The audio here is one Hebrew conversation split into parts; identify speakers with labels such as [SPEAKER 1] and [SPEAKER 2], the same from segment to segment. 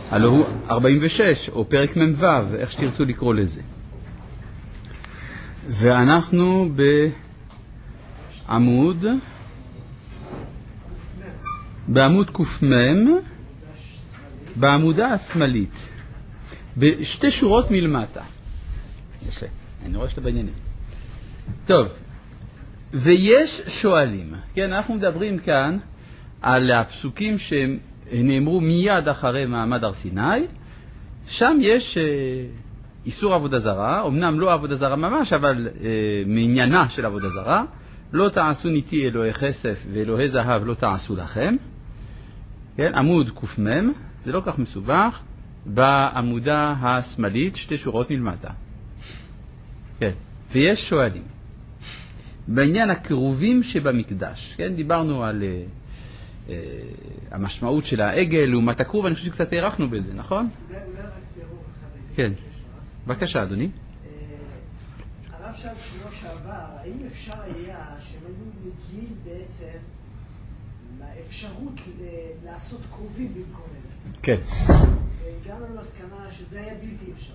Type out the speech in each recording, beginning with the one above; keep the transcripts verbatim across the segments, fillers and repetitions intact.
[SPEAKER 1] הלא הוא ארבעים ושש, או פרק ממ"ו, איך שתרצו לקרוא לזה. ואנחנו בעמוד, בעמוד קמ"ם, בעמודה השמאלית, בשתי שורות מלמטה. יפה, אני רואה שאתה בעניינים. טוב, ויש שואלים, כן, אנחנו מדברים כאן על הפסוקים שנאמרו מיד אחרי מעמד הר סיני. שם יש אה, איסור עבודה זרה, אמנם לא עבודה זרה ממש, אבל אה, מעניינה של עבודה זרה. לא תעשו ניתי אלוהי כסף ואלוהי זהב לא תעשו לכם. כן, עמוד קמ"ם, זה לא כך מסובך, בעמודה השמאלית, שתי שורות מלמטה. כן, ויש שואלים. בעניין הקרובים שבמקדש, כן, דיברנו על אה, אה, המשמעות של העגל לעומת הקרוב, אני חושב שקצת הערכנו בזה, נכון? כן, בבקשה אדוני.
[SPEAKER 2] הרב שאל שבוע שעבר, האם אפשר היה שהם היו מגיעים בעצם לאפשרות לעשות קרובים במקומם?
[SPEAKER 1] כן.
[SPEAKER 2] גם למסקנה שזה היה בלתי אפשרי.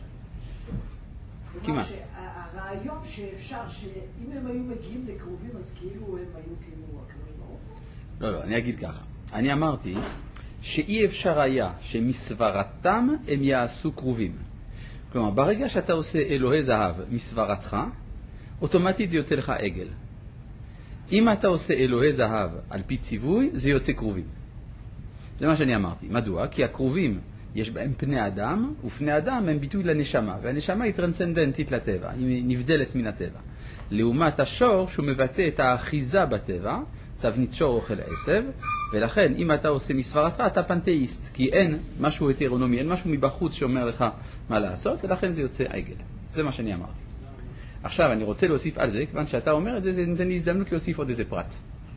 [SPEAKER 1] כמעט.
[SPEAKER 2] הרעיון שאפשר, שאם הם היו מגיעים לקרובים, אז כאילו הם היו כאילו הקדוש ברוך הוא?
[SPEAKER 1] לא, לא, אני אגיד ככה. אני אמרתי שאי אפשר היה שמסברתם הם יעשו קרובים. כלומר, ברגע שאתה עושה אלוהי זהב מסברתך, אוטומטית זה יוצא לך עגל. אם אתה עושה אלוהי זהב על פי ציווי, זה יוצא קרובים. זה מה שאני אמרתי. מדוע? כי הקרובים יש בהם פני אדם, ופני אדם הם ביטוי לנשמה, והנשמה היא טרנסצנדנטית לטבע, היא נבדלת מן הטבע. לעומת השור שהוא מבטא את האחיזה בטבע, תבנית שור אוכל עשב, ולכן אם אתה עושה מסברתך אתה פנתאיסט, כי אין משהו הטרונומי, אין משהו מבחוץ שאומר לך מה לעשות, ולכן זה יוצא עגל. זה מה שאני אמרתי. עכשיו אני רוצה להוסיף על זה, כיוון שאתה אומר את זה, זה נותן לי הזדמנות להוסיף עוד איזה פרט.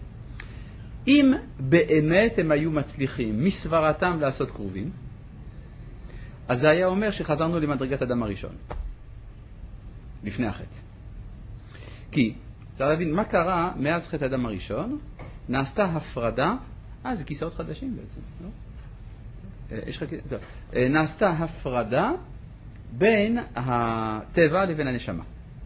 [SPEAKER 1] אם באמת הם היו מצליחים מסברתם לעשות קרובים, אז זה היה אומר שחזרנו למדרגת אדם הראשון, לפני החטא. כי צריך להבין מה קרה מאז חטא אדם הראשון, נעשתה הפרדה, אה זה כיסאות חדשים בעצם, לא? יש לך, טוב. נעשתה הפרדה בין הטבע לבין הנשמה.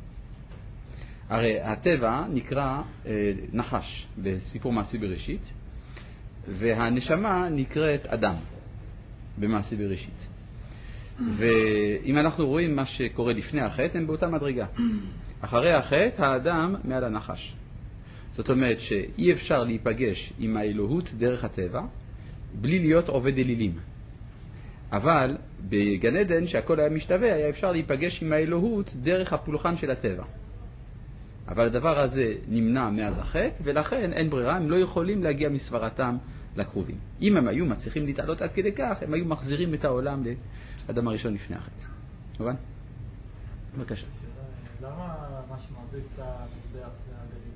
[SPEAKER 1] הרי הטבע נקרא אה, נחש בסיפור מעשי בראשית, והנשמה נקראת אדם במעשי בראשית. ואם אנחנו רואים מה שקורה לפני החטא, הם באותה מדרגה. אחרי החטא, האדם מעל הנחש. זאת אומרת שאי אפשר להיפגש עם האלוהות דרך הטבע, בלי להיות עובד אלילים. אבל בגן עדן, שהכל היה משתווה, היה אפשר להיפגש עם האלוהות דרך הפולחן של הטבע. אבל הדבר הזה נמנע מאז החטא, ולכן אין ברירה, הם לא יכולים להגיע מסברתם לקרובים. אם הם היו מצליחים להתעלות עד כדי כך, הם היו מחזירים את העולם לאדם הראשון לפני החטא. מובן? בבקשה.
[SPEAKER 3] למה מה שמחזיק את המזבח זה עגלים?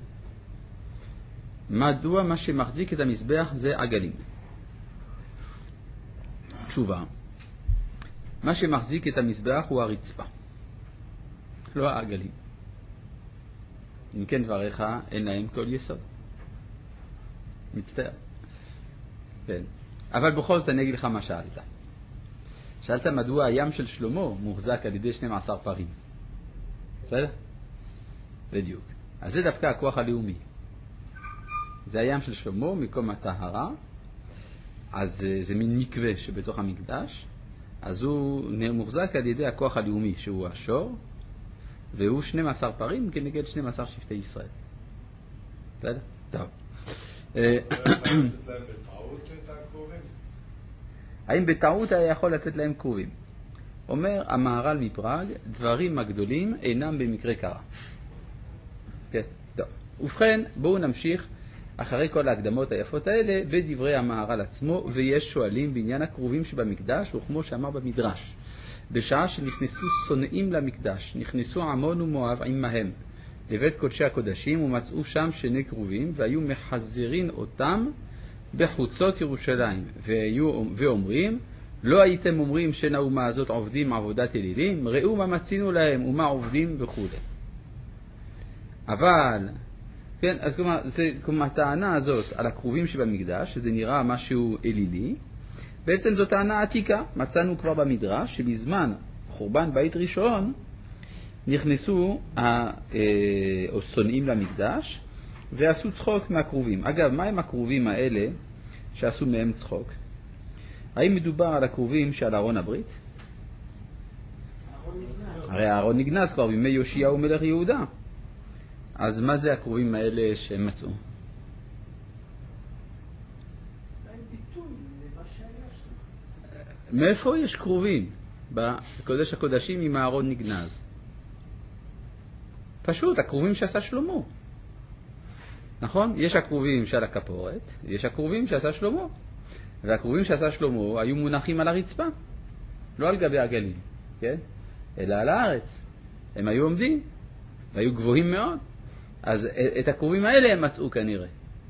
[SPEAKER 1] מדוע מה שמחזיק את המזבח זה עגלים? תשובה. מה שמחזיק את המזבח הוא הרצפה, לא העגלים. אם כן דבריך, אין להם כל יסוד. מצטער. כן. אבל בכל זאת אני אגיד לך מה שאלת. שאלת מדוע הים של שלמה מוחזק על ידי שנים עשר פרים. בסדר? בדיוק. אז זה דווקא הכוח הלאומי. זה הים של שלמה, מקום הטהרה. אז זה מין מקווה שבתוך המקדש. אז הוא מוחזק על ידי הכוח הלאומי, שהוא השור, והוא שנים עשר פרים כנגד שנים עשר שבטי ישראל. בסדר? טוב. האם בטעות היה יכול לצאת להם קרובים? אומר המהר"ל מפראג, דברים הגדולים אינם במקרה קרה. כן, טוב. ובכן, בואו נמשיך אחרי כל ההקדמות היפות האלה בדברי המהר"ל עצמו, ויש שואלים בעניין הקרובים שבמקדש, וכמו שאמר במדרש, בשעה שנכנסו שונאים למקדש, נכנסו עמון ומואב עמהם לבית קודשי הקודשים, ומצאו שם שני קרובים, והיו מחזירים אותם בחוצות ירושלים, והיו, ואומרים, לא הייתם אומרים שנה אומה הזאת עובדים עבודת אלילים, ראו מה מצינו להם ומה עובדים וכו'. אבל, כן, אז כלומר, זה, כלומר, הטענה הזאת על הקרובים שבמקדש, שזה נראה משהו אלילי, בעצם זו טענה עתיקה. מצאנו כבר במדרש שבזמן חורבן בית ראשון נכנסו או שונאים למקדש ועשו צחוק מהקרובים. אגב, מה הם הקרובים האלה שעשו מהם צחוק? האם מדובר על הקרובים שעל ארון הברית? הרי הארון נגנז כבר בימי יאשיהו מלך יהודה. אז מה זה הקרובים האלה שהם מצאו? מאיפה יש קרובים בקודש הקודשים אם הארון נגנז? פשוט, הקרובים שעשה שלמה. נכון? יש הקרובים של הכפורת, יש הקרובים שעשה שלמה. והקרובים שעשה שלמה היו מונחים על הרצפה, לא על גבי הגליל, כן? אלא על הארץ. הם היו עומדים, והיו גבוהים מאוד. אז את הקרובים האלה הם מצאו כנראה.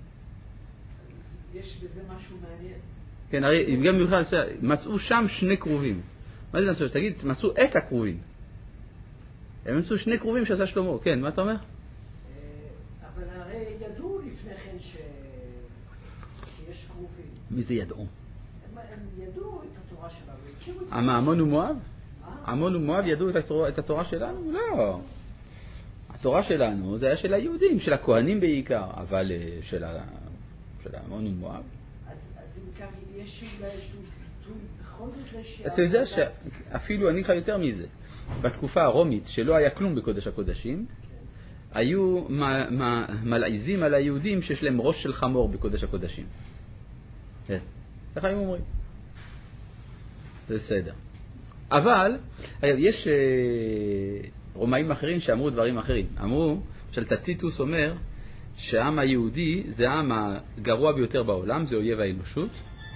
[SPEAKER 2] יש בזה משהו מעניין.
[SPEAKER 1] כן, הרי גם בכלל מצאו שם שני קרובים. מה זה מצאו? תגיד, מצאו את הקרובים. הם מצאו שני קרובים שעשה שלמה. כן, מה אתה אומר?
[SPEAKER 2] אבל הרי ידעו לפני כן ש... שיש קרובים.
[SPEAKER 1] מי זה ידעו?
[SPEAKER 2] הם, הם ידעו את התורה שלנו.
[SPEAKER 1] מה, עמון ומואב? עמון ומואב ידעו את התורה, את התורה שלנו? לא. התורה שלנו זה היה של היהודים, של הכהנים בעיקר, אבל של, ה... של עמון ומואב.
[SPEAKER 2] אז, אז אם כך, יש אולי איזשהו ביטוי בכל זאת לשעה...
[SPEAKER 1] אתה יודע שאפילו אני חי יותר מזה. בתקופה הרומית, שלא היה כלום בקודש הקודשים, כן. היו מ- מ- מלעיזים על היהודים שיש להם ראש של חמור בקודש הקודשים. כן. איך היו אומרים? בסדר. אבל, יש רומאים אחרים שאמרו דברים אחרים. אמרו, של תציטוס אומר, שהעם היהודי זה העם הגרוע ביותר בעולם, זה אויב האנושות.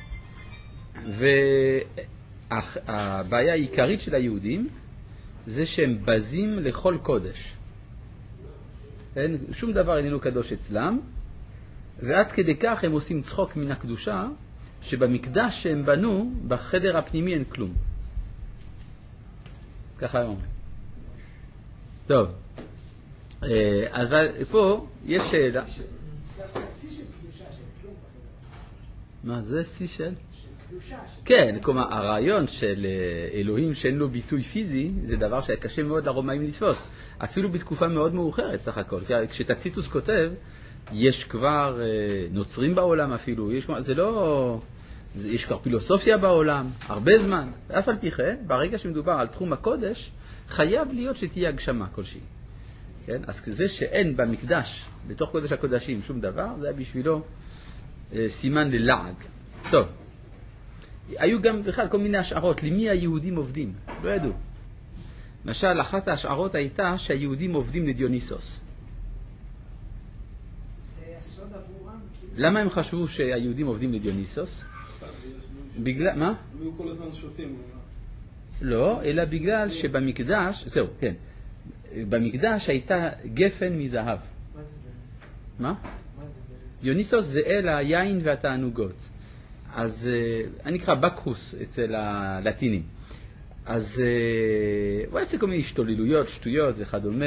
[SPEAKER 1] והבעיה העיקרית של היהודים זה שהם בזים לכל קודש. אין, שום דבר איננו קדוש אצלם, ועד כדי כך הם עושים צחוק מן הקדושה, שבמקדש שהם בנו, בחדר הפנימי אין כלום. ככה הם אומרים. טוב, אבל פה יש שאלה. מה זה שיא של? כן, כלומר, הרעיון של אלוהים שאין לו ביטוי פיזי, זה דבר שהיה קשה מאוד לרומאים לתפוס. אפילו בתקופה מאוד מאוחרת, סך הכל. כשתציטוס כותב, יש כבר נוצרים בעולם אפילו, יש, זה לא... יש כבר פילוסופיה בעולם, הרבה זמן. אף על פי כן, ברגע שמדובר על תחום הקודש, חייב להיות שתהיה הגשמה כלשהי. כן? אז זה שאין במקדש, בתוך קודש הקודשים, שום דבר, זה היה בשבילו אה, סימן ללעג. טוב. היו גם בכלל כל מיני השערות, למי היהודים עובדים? לא ידעו. למשל, אחת ההשערות הייתה שהיהודים עובדים לדיוניסוס.
[SPEAKER 2] זה הסוד עבורם?
[SPEAKER 1] למה הם חשבו שהיהודים עובדים לדיוניסוס? בגלל, מה?
[SPEAKER 4] הם היו כל הזמן שותים.
[SPEAKER 1] לא, אלא בגלל שבמקדש, זהו, כן. במקדש הייתה גפן מזהב. מה? דיוניסוס זה אל היין והתענוגות. אז אני אקרא בקחוס אצל הלטינים. אז הוא עושה כל מיני השתוללויות, שטויות וכדומה.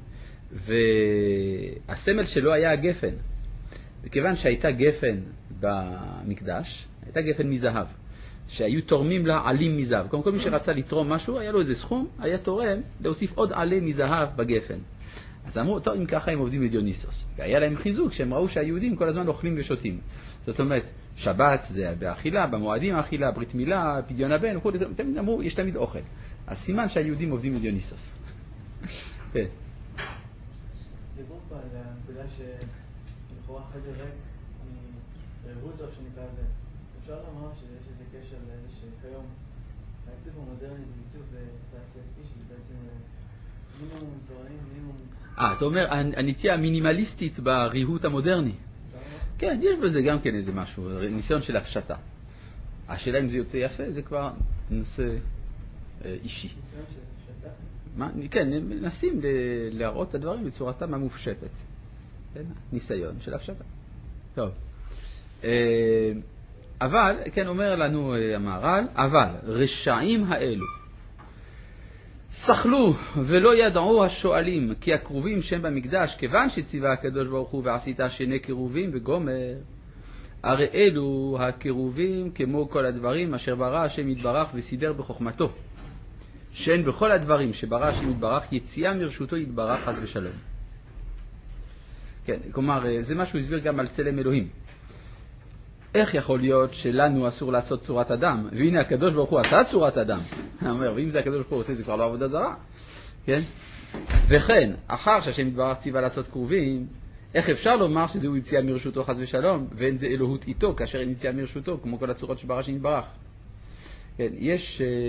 [SPEAKER 1] והסמל שלו היה הגפן. וכיוון שהייתה גפן במקדש, הייתה גפן מזהב, שהיו תורמים לה עלים מזהב. כל מי שרצה לתרום משהו, היה לו איזה סכום, היה תורם להוסיף עוד עלי מזהב בגפן. אז אמרו, טוב, אם ככה הם עובדים לדיוניסוס. והיה להם חיזוק, שהם ראו שהיהודים כל הזמן אוכלים ושותים. זאת אומרת, שבת זה באכילה, במועדים האכילה, ברית מילה, פדיון הבן, וכו', תמיד אמרו, יש תמיד אוכל. אז סימן שהיהודים עובדים לדיוניסוס. כן.
[SPEAKER 3] דיבור פה על הנקודה שלכאורה חדר ריק מרהוטו שנקרא לזה. אפשר לומר שיש איזה קשר לאיזה שכיום העיצוב המודרני זה עיצוב תעשייתי שזה בעצם מינימום דברים, מינימום...
[SPEAKER 1] אה, אתה אומר, הנטייה המינימליסטית בריהוט המודרני. כן, יש בזה גם כן איזה משהו, ניסיון של הפשטה. השאלה אם זה יוצא יפה, זה כבר נושא אישי.
[SPEAKER 3] ניסיון של הפשטה?
[SPEAKER 1] מה, כן, מנסים להראות את הדברים בצורתם המופשטת. כן, ניסיון של הפשטה. טוב. אבל, כן, אומר לנו המהר"ל, אבל רשעים האלו שכלו ולא ידעו השואלים כי הקרובים שהם במקדש, כיוון שציווה הקדוש ברוך הוא ועשית שני קרובים וגומר, הרי אלו הקירובים כמו כל הדברים אשר ברא השם יתברך וסידר בחוכמתו. שאין בכל הדברים שברא השם יתברך יציאה מרשותו יתברך חס ושלום. כן, כלומר, זה מה שהוא הסביר גם על צלם אלוהים. איך יכול להיות שלנו אסור לעשות צורת אדם? והנה הקדוש ברוך הוא עשה צורת אדם. הוא אומר, ואם זה הקדוש ברוך הוא עושה, זה כבר לא עבודה זרה. כן? וכן, אחר שהשם יתברך ציווה לעשות קרובים, איך אפשר לומר שזהו יציאה מרשותו חס ושלום, ואין זה אלוהות איתו כאשר אין יציאה מרשותו, כמו כל הצורות שברא השם יתברך. כן, יש אה,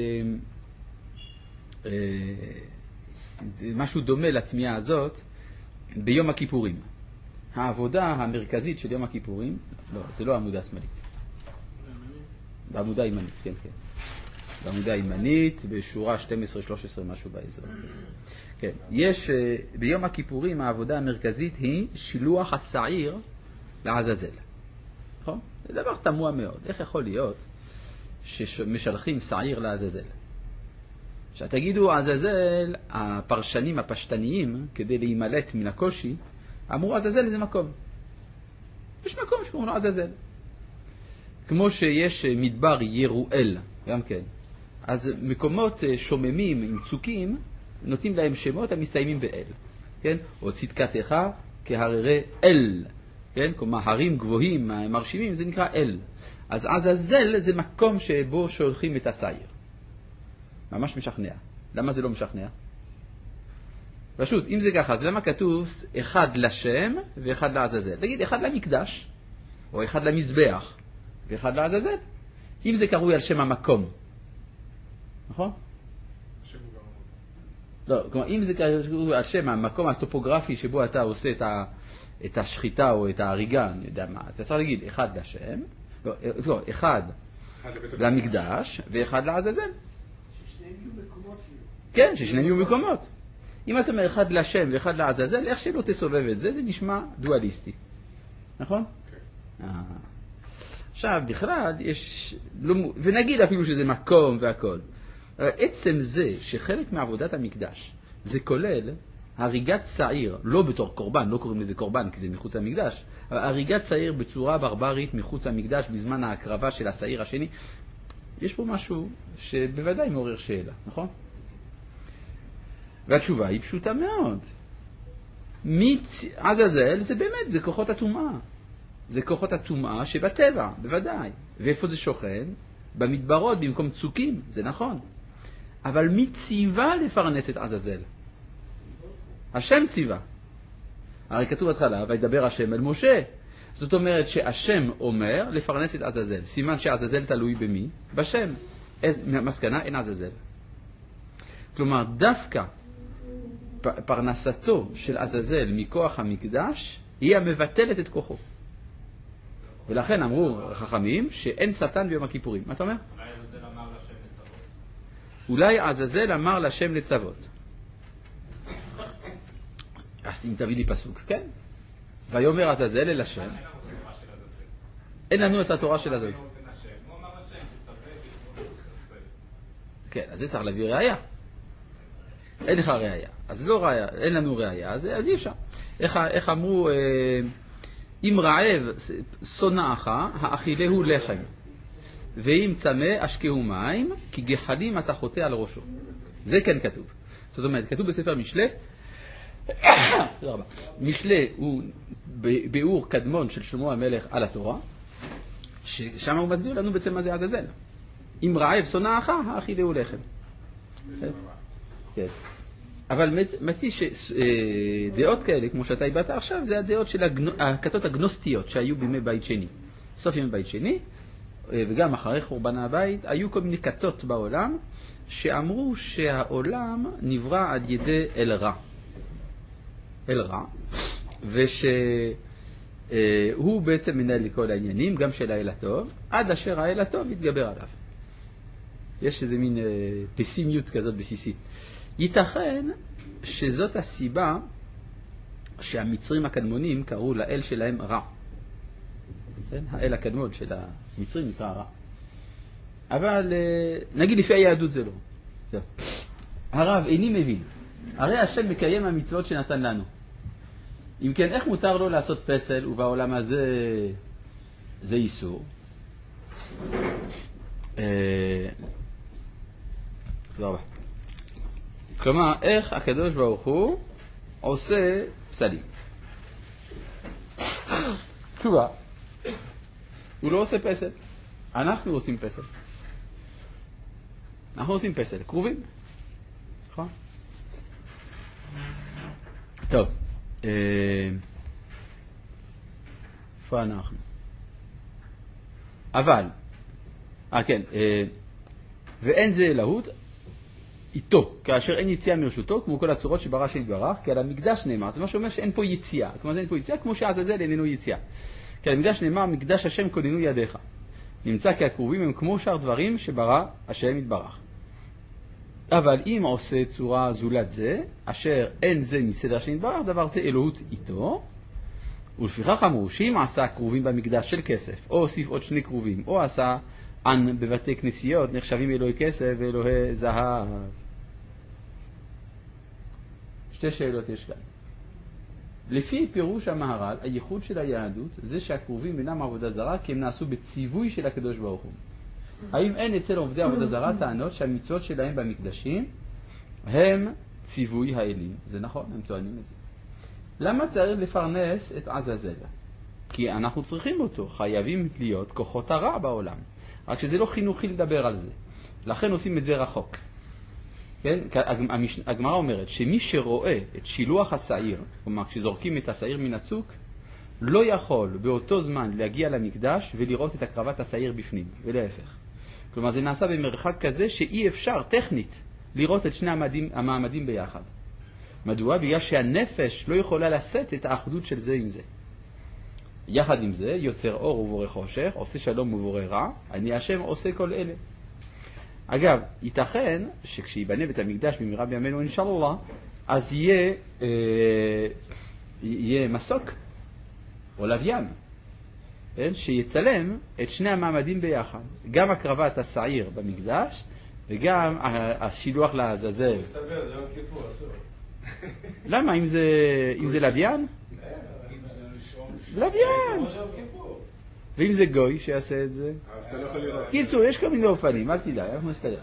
[SPEAKER 1] אה, משהו דומה לתמיהה הזאת ביום הכיפורים. העבודה המרכזית של יום הכיפורים, לא, זה לא העמודה השמאלית. בעמודה הימנית, כן, כן. בעמודה הימנית, בשורה שתים עשרה שלוש עשרה, משהו באזור. כן, יש, ביום הכיפורים העבודה המרכזית היא שילוח השעיר לעזאזל. נכון? זה דבר תמוה מאוד. איך יכול להיות שמשלחים שעיר לעזאזל? שתגידו, עזאזל, הפרשנים הפשטניים, כדי להימלט מן הקושי, אמרו עזאזל זה מקום. יש מקום שקוראים לו עזאזל. כמו שיש מדבר ירואל, גם כן. אז מקומות שוממים עם צוקים, נותנים להם שמות המסתיימים באל. כן? או צדקתך כהררי אל. כן? כלומר, הרים גבוהים, מרשימים, זה נקרא אל. אז עזאזל זה מקום שבו שולחים את השעיר. ממש משכנע. למה זה לא משכנע? פשוט, אם זה ככה, אז למה כתוב אחד לשם ואחד לעזאזל? תגיד, אחד למקדש, או אחד למזבח, ואחד לעזאזל. אם זה קרוי על שם המקום. נכון?
[SPEAKER 4] השם הוא גם המקום.
[SPEAKER 1] לא, כלומר, אם זה קרוי על שם המקום הטופוגרפי שבו אתה עושה את, ה, את השחיטה או את ההריגה, אני יודע מה, אתה צריך להגיד אחד לשם, לא, לא אחד, אחד למקדש ואחד לעזאזל.
[SPEAKER 2] ששניהם יהיו מקומות.
[SPEAKER 1] כן, ששניהם יהיו מקומות. אם אתה אומר אחד לשם ואחד לעזאזל, איך שלא תסובב את זה, זה נשמע דואליסטי. נכון? כן. אה. עכשיו, בכלל, יש... לא... ונגיד אפילו שזה מקום והכל. עצם זה שחלק מעבודת המקדש, זה כולל הריגת שעיר, לא בתור קורבן, לא קוראים לזה קורבן כי זה מחוץ למקדש, אבל הריגת שעיר בצורה ברברית מחוץ למקדש בזמן ההקרבה של השעיר השני, יש פה משהו שבוודאי מעורר שאלה, נכון? והתשובה היא פשוטה מאוד. עזאזל זה באמת, זה כוחות הטומאה. זה כוחות הטומאה שבטבע, בוודאי. ואיפה זה שוכן? במדברות, במקום צוקים, זה נכון. אבל מי ציווה לפרנס את עזאזל? השם ציווה. הרי כתוב בהתחלה, וידבר השם אל משה. זאת אומרת שהשם אומר לפרנס את עזאזל. סימן שעזאזל תלוי במי? בשם. מסקנה, אין עזאזל. כלומר, דווקא פרנסתו של עזאזל מכוח המקדש היא המבטלת את כוחו. ולכן אמרו חכמים שאין שטן ביום הכיפורים. מה אתה אומר? אולי עזאזל אמר לשם לצוות. אז אם תביא לי פסוק, כן? ויאמר עזאזל אל השם. אין לנו את התורה של עזאזל. כן, אז זה צריך להביא ראיה. אין לך ראיה. אז לא ראיה, אין לנו ראיה, אז, אז אי אפשר. איך, איך אמרו, אה, אם רעב שונאך, האכילהו לחם, ואם צמא אשקהו מים, כי גחלים אתה חוטא על ראשו. זה כן כתוב. זאת אומרת, כתוב בספר משלי, תודה רבה. משלי הוא ביאור קדמון של שלמה המלך על התורה, ששם הוא מסביר לנו בעצם מה זה עזאזל. אם רעב שונאך, האכילהו לחם. כן. אבל מתי שדעות כאלה, כמו שאתה הבאת עכשיו, זה הדעות של הכתות הגנוסטיות שהיו בימי בית שני. סוף ימי בית שני, וגם אחרי חורבן הבית, היו כל מיני כתות בעולם שאמרו שהעולם נברא על ידי אל רע. אל רע. ושהוא בעצם מנהל לכל העניינים, גם של האל הטוב, עד אשר האל הטוב יתגבר עליו. יש איזה מין פסימיות כזאת בסיסית. ייתכן שזאת הסיבה שהמצרים הקדמונים קראו לאל שלהם רע. כן? האל הקדמון של המצרים נקרא רע. אבל נגיד לפי היהדות זה לא. זה. הרב, איני מבין. הרי השם מקיים המצוות שנתן לנו. אם כן, איך מותר לו לעשות פסל ובעולם הזה זה איסור. תודה רבה. כלומר, איך הקדוש ברוך הוא עושה פסלים? תשובה, הוא לא עושה פסל, אנחנו עושים פסל. אנחנו עושים פסל, קרובים. נכון? טוב, איפה אנחנו? אבל, אה כן, ואין זה אלוהות איתו, כאשר אין יציאה מרשותו, כמו כל הצורות שברא שם יתברך, כי על המקדש נאמר, זה מה שאומר שאין פה יציאה, כלומר זה אין פה יציאה, כמו שעזאזל איננו יציאה. כי על המקדש נאמר, מקדש השם כוננו ידיך. נמצא כי הקרובים הם כמו שאר דברים שברא השם יתברך. אבל אם עושה צורה זולת זה, אשר אין זה מסדר השם יתברך, דבר זה אלוהות איתו, ולפיכך אמרו שאם עשה קרובים במקדש של כסף, או הוסיף עוד שני קרובים, או עשה ען בבתי כנסיות, נחשבים אלוהי כסף ואלוהי זהב. שתי שאלות יש כאן. לפי פירוש המהר"ל, הייחוד של היהדות זה שהקרובים אינם עבודה זרה, כי הם נעשו בציווי של הקדוש ברוך הוא. האם אין אצל עובדי עבודה זרה טענות שהמצוות שלהם במקדשים הם ציווי האלים? זה נכון, הם טוענים את זה. למה צריך לפרנס את עזאזל? כי אנחנו צריכים אותו, חייבים להיות כוחות הרע בעולם. רק שזה לא חינוכי לדבר על זה. לכן עושים את זה רחוק. כן? הגמרא אומרת שמי שרואה את שילוח השעיר, כלומר כשזורקים את השעיר מן הצוק, לא יכול באותו זמן להגיע למקדש ולראות את הקרבת השעיר בפנים, ולהפך. כלומר זה נעשה במרחק כזה שאי אפשר טכנית לראות את שני המעמדים, המעמדים ביחד. מדוע? בגלל שהנפש לא יכולה לשאת את האחדות של זה עם זה. יחד עם זה, יוצר אור ובורא חושך, עושה שלום ובורא רע, אני השם עושה כל אלה. אגב, ייתכן שכשיבנה בית המקדש במהרה בימינו אינשאללה, אז יהיה, אה, יהיה מסוק או לוויין, כן? שיצלם את שני המעמדים ביחד. גם הקרבת השעיר במקדש, וגם השילוח לעזאזל.
[SPEAKER 4] מסתבר, זה יום כיפור, אסור.
[SPEAKER 1] למה? אם זה, אם זה לוויין? לוויין! ואם זה גוי שיעשה את זה? קיצור, יש כל מיני אופנים, אל תדע, אנחנו נסתדר.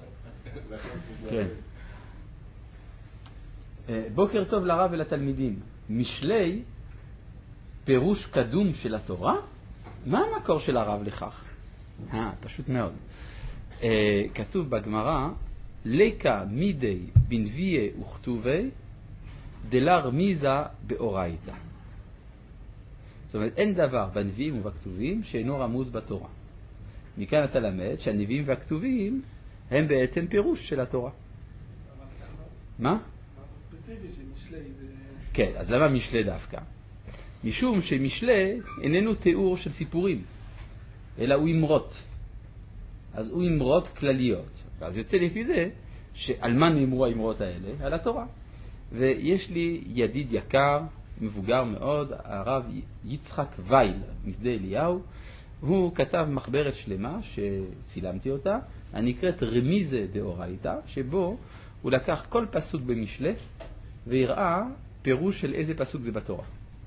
[SPEAKER 1] בוקר טוב לרב ולתלמידים. משלי, פירוש קדום של התורה? מה המקור של הרב לכך? אה, פשוט מאוד. כתוב בגמרא, לקה מידי בנביאי וכתובי דלר מיזה באורייתא. זאת אומרת, אין דבר בנביאים ובכתובים שאינו רמוז בתורה. מכאן אתה למד שהנביאים והכתובים הם בעצם פירוש של התורה. מה?
[SPEAKER 2] ספציפי שמשלי זה...
[SPEAKER 1] כן, אז למה משלי דווקא? משום שמשלי איננו תיאור של סיפורים, אלא הוא אמרות. אז הוא אמרות כלליות. ואז יוצא לפי זה שעל מה נאמרו האמרות האלה? על התורה. ויש לי ידיד יקר, מבוגר מאוד, הרב יצחק וייל, משדה אליהו. הוא כתב מחברת שלמה שצילמתי אותה, הנקראת רמיזה דאורייתא, שבו הוא לקח כל פסוק במשלי והראה פירוש של איזה פסוק זה בתורה.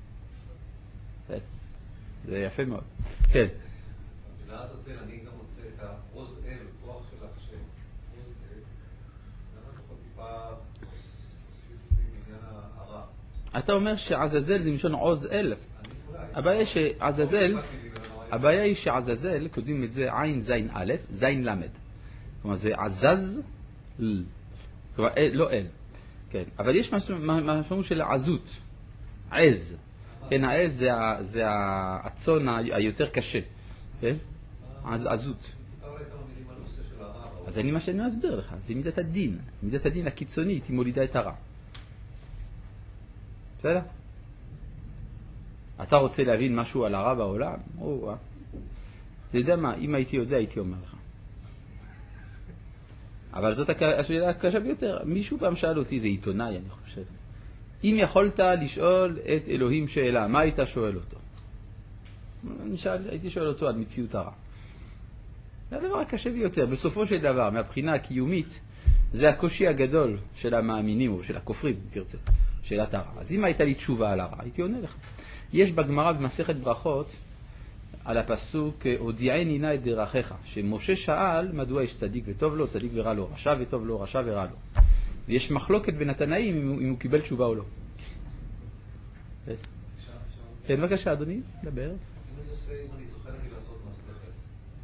[SPEAKER 1] זה יפה מאוד. כן.
[SPEAKER 5] בלעת הזה אני גם מוצא את העוז אל, כוח של השם. עוז אל. למה אנחנו טיפה עושים בעניין הרע?
[SPEAKER 1] אתה אומר שעזאזל זה משון עוז אל. הבעיה שעזאזל, הבעיה היא שעזאזל, כותבים את זה עין זין א', זין למד. כלומר זה עזז אל. כלומר לא אל. כן. אבל יש משהו של עזות. עז. כן, העז זה, זה הצון היותר קשה. כן? אז עזות. אז אני מה שאני מסביר לך, זה מידת הדין. מידת הדין הקיצונית היא מולידה את הרע. בסדר? אתה רוצה להבין משהו על הרע בעולם? או, אה. אתה יודע מה, אם הייתי יודע, הייתי אומר לך. אבל זאת השאלה הקשה ביותר. מישהו פעם שאל אותי, זה עיתונאי, אני חושב. אם יכולת לשאול את אלוהים שאלה, מה היית שואל אותו? אני שאל, הייתי שואל אותו על מציאות הרע. זה הדבר הקשה ביותר. בסופו של דבר, מהבחינה הקיומית, זה הקושי הגדול של המאמינים, או של הכופרים, תרצה, שאלת הרע. אז אם הייתה לי תשובה על הרע, הייתי עונה לך. יש בגמרא במסכת ברכות, על הפסוק הודיעני נא את דרכיך, שמשה שאל מדוע יש צדיק וטוב לו, צדיק ורע לו, רשע וטוב לו, רשע ורע לו. ויש מחלוקת בין התנאים אם הוא, אם הוא קיבל תשובה או לא. כן, בבקשה, אדוני, דבר.
[SPEAKER 5] אם אני עושה, אם אני זוכר לי לעשות מסכת,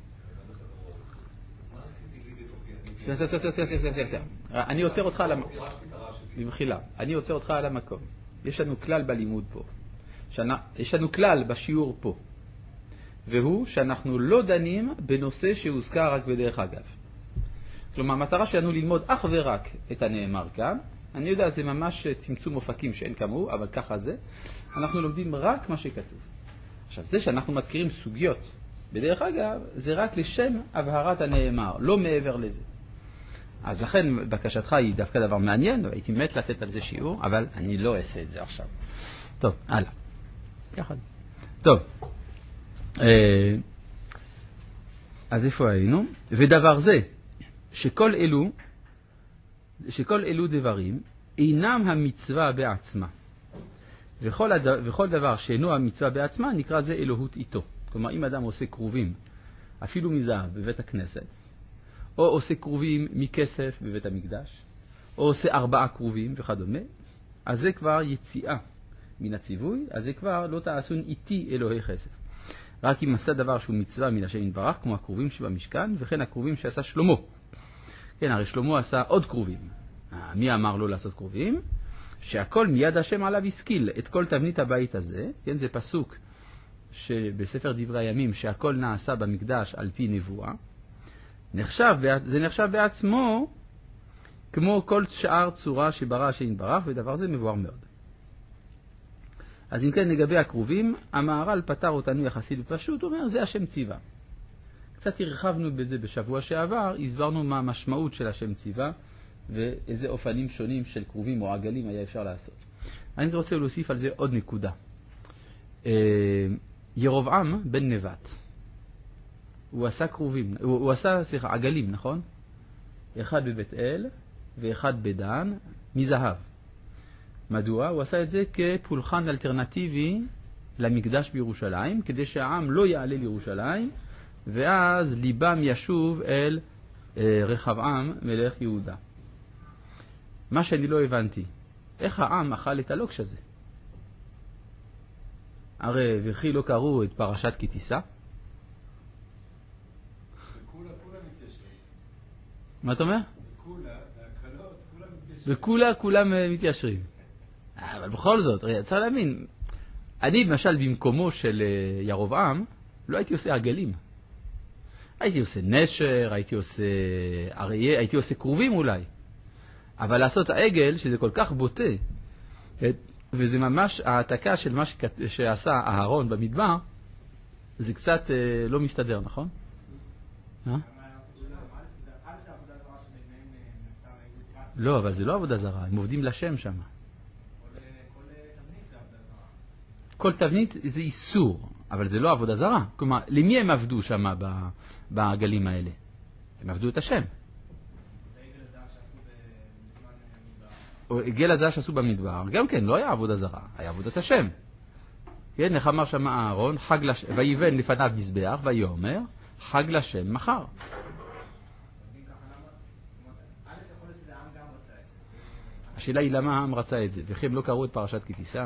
[SPEAKER 5] מה עשיתי לי בתוכי?
[SPEAKER 1] סע, סע, סע, סע, סע, סע, סע. אני עוצר אותך על המקום. במחילה, אני עוצר אותך על המקום. יש לנו כלל בלימוד פה. יש לנו כלל בשיעור פה. והוא שאנחנו לא דנים בנושא שהוזכר רק בדרך אגב. כלומר, המטרה שלנו ללמוד אך ורק את הנאמר כאן. אני יודע, זה ממש צמצום אופקים שאין כמוהו, אבל ככה זה. אנחנו לומדים רק מה שכתוב. עכשיו, זה שאנחנו מזכירים סוגיות בדרך אגב, זה רק לשם הבהרת הנאמר, לא מעבר לזה. אז לכן, בקשתך היא דווקא דבר מעניין, והייתי מת לתת על זה שיעור, אבל אני לא אעשה את זה עכשיו. טוב, הלאה. ככה. טוב. אז איפה היינו? ודבר זה, שכל אלו, שכל אלו דברים, אינם המצווה בעצמה. וכל, הד... וכל דבר שאינו המצווה בעצמה, נקרא זה אלוהות איתו. כלומר, אם אדם עושה קרובים, אפילו מזהב בבית הכנסת, או עושה קרובים מכסף בבית המקדש, או עושה ארבעה קרובים וכדומה, אז זה כבר יציאה מן הציווי, אז זה כבר לא תעשון איתי אלוהי חסד. רק אם עשה דבר שהוא מצווה מן השם יתברך, כמו הקרובים שבמשכן, וכן הקרובים שעשה שלמה. כן, הרי שלמה עשה עוד קרובים. מי אמר לו לעשות קרובים? שהכל מיד השם עליו השכיל, את כל תבנית הבית הזה. כן, זה פסוק שבספר דברי הימים, שהכל נעשה במקדש על פי נבואה. נחשב, זה נחשב בעצמו כמו כל שאר צורה שברא השם יתברך, ודבר זה מבואר מאוד. אז אם כן, לגבי הקרובים, המהר"ל פתר אותנו יחסית פשוט, הוא אומר, זה השם ציווה. קצת הרחבנו בזה בשבוע שעבר, הסברנו מה המשמעות של השם ציווה, ואיזה אופנים שונים של קרובים או עגלים היה אפשר לעשות. אני רוצה להוסיף על זה עוד נקודה. ירובעם בן נבט, הוא עשה קרובים, הוא, הוא עשה, סליחה, עגלים, נכון? אחד בבית אל ואחד בדן, מזהב. מדוע? הוא עשה את זה כפולחן אלטרנטיבי למקדש בירושלים, כדי שהעם לא יעלה לירושלים, ואז ליבם ישוב אל אה, רחבעם מלך יהודה. מה שאני לא הבנתי, איך העם אכל את הלוקש הזה? הרי וכי לא קראו את פרשת כי תישא?
[SPEAKER 4] וכולה, כולה מתיישרים.
[SPEAKER 1] מה אתה אומר?
[SPEAKER 4] וכולה, והקלות, כולה מתיישרים.
[SPEAKER 1] וכולה, כולם מתיישרים. אבל בכל זאת, צריך להבין, אני למשל במקומו של ירובעם, לא הייתי עושה עגלים. הייתי עושה נשר, הייתי עושה אריה, הייתי עושה קרובים אולי. אבל לעשות העגל, שזה כל כך בוטה, וזה ממש העתקה של מה שעשה אהרון במדבר, זה קצת לא מסתדר, נכון? אה? לא, אבל זה לא עבודה זרה, הם עובדים לשם שם. כל תבנית זה איסור, אבל זה לא עבודה זרה. כלומר, למי הם עבדו שם בעגלים האלה? הם עבדו את השם. עגל הזהב שעשו במדבר, גם כן, לא היה עבודה זרה, היה עבודת השם. כן, איך אמר שם אהרון, חג לשם, ויבן לפניו מזבח, ויאמר, חג לשם מחר. השאלה היא למה העם רצה את זה, וכי הם לא קראו את פרשת כי תישא?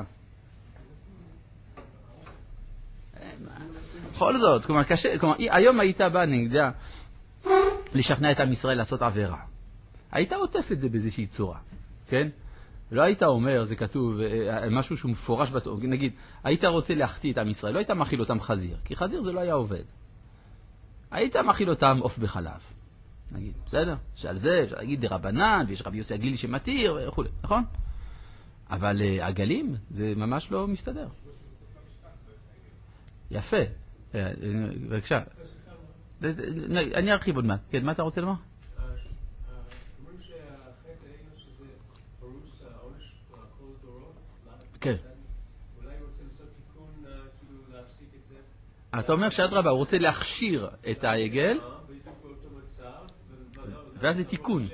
[SPEAKER 1] בכל זאת, כלומר, קשה, כלומר, היום היית בא, אני יודע, לשכנע את עם ישראל לעשות עבירה. היית עוטף את זה באיזושהי צורה, כן? לא היית אומר, זה כתוב, משהו שהוא מפורש, נגיד, היית רוצה להחטיא את עם ישראל, לא היית מכיל אותם חזיר, כי חזיר זה לא היה עובד. היית מכיל אותם עוף בחלב, נגיד, בסדר? שעל זה, אפשר להגיד דרבנן, ויש רבי יוסי הגלילי שמתיר, וכו', נכון? אבל עגלים, זה ממש לא מסתדר. יפה. בבקשה. אני ארחיב עוד מעט. כן, מה אתה רוצה לומר?
[SPEAKER 6] אומרים שהחטא העליון שזה פרוס העונש כל דורות.
[SPEAKER 1] כן.
[SPEAKER 6] אולי הוא רוצה לעשות תיקון, כאילו להפסיק את זה.
[SPEAKER 1] אתה אומר שאדרבה, הוא רוצה להכשיר את העגל, ואז זה תיקון.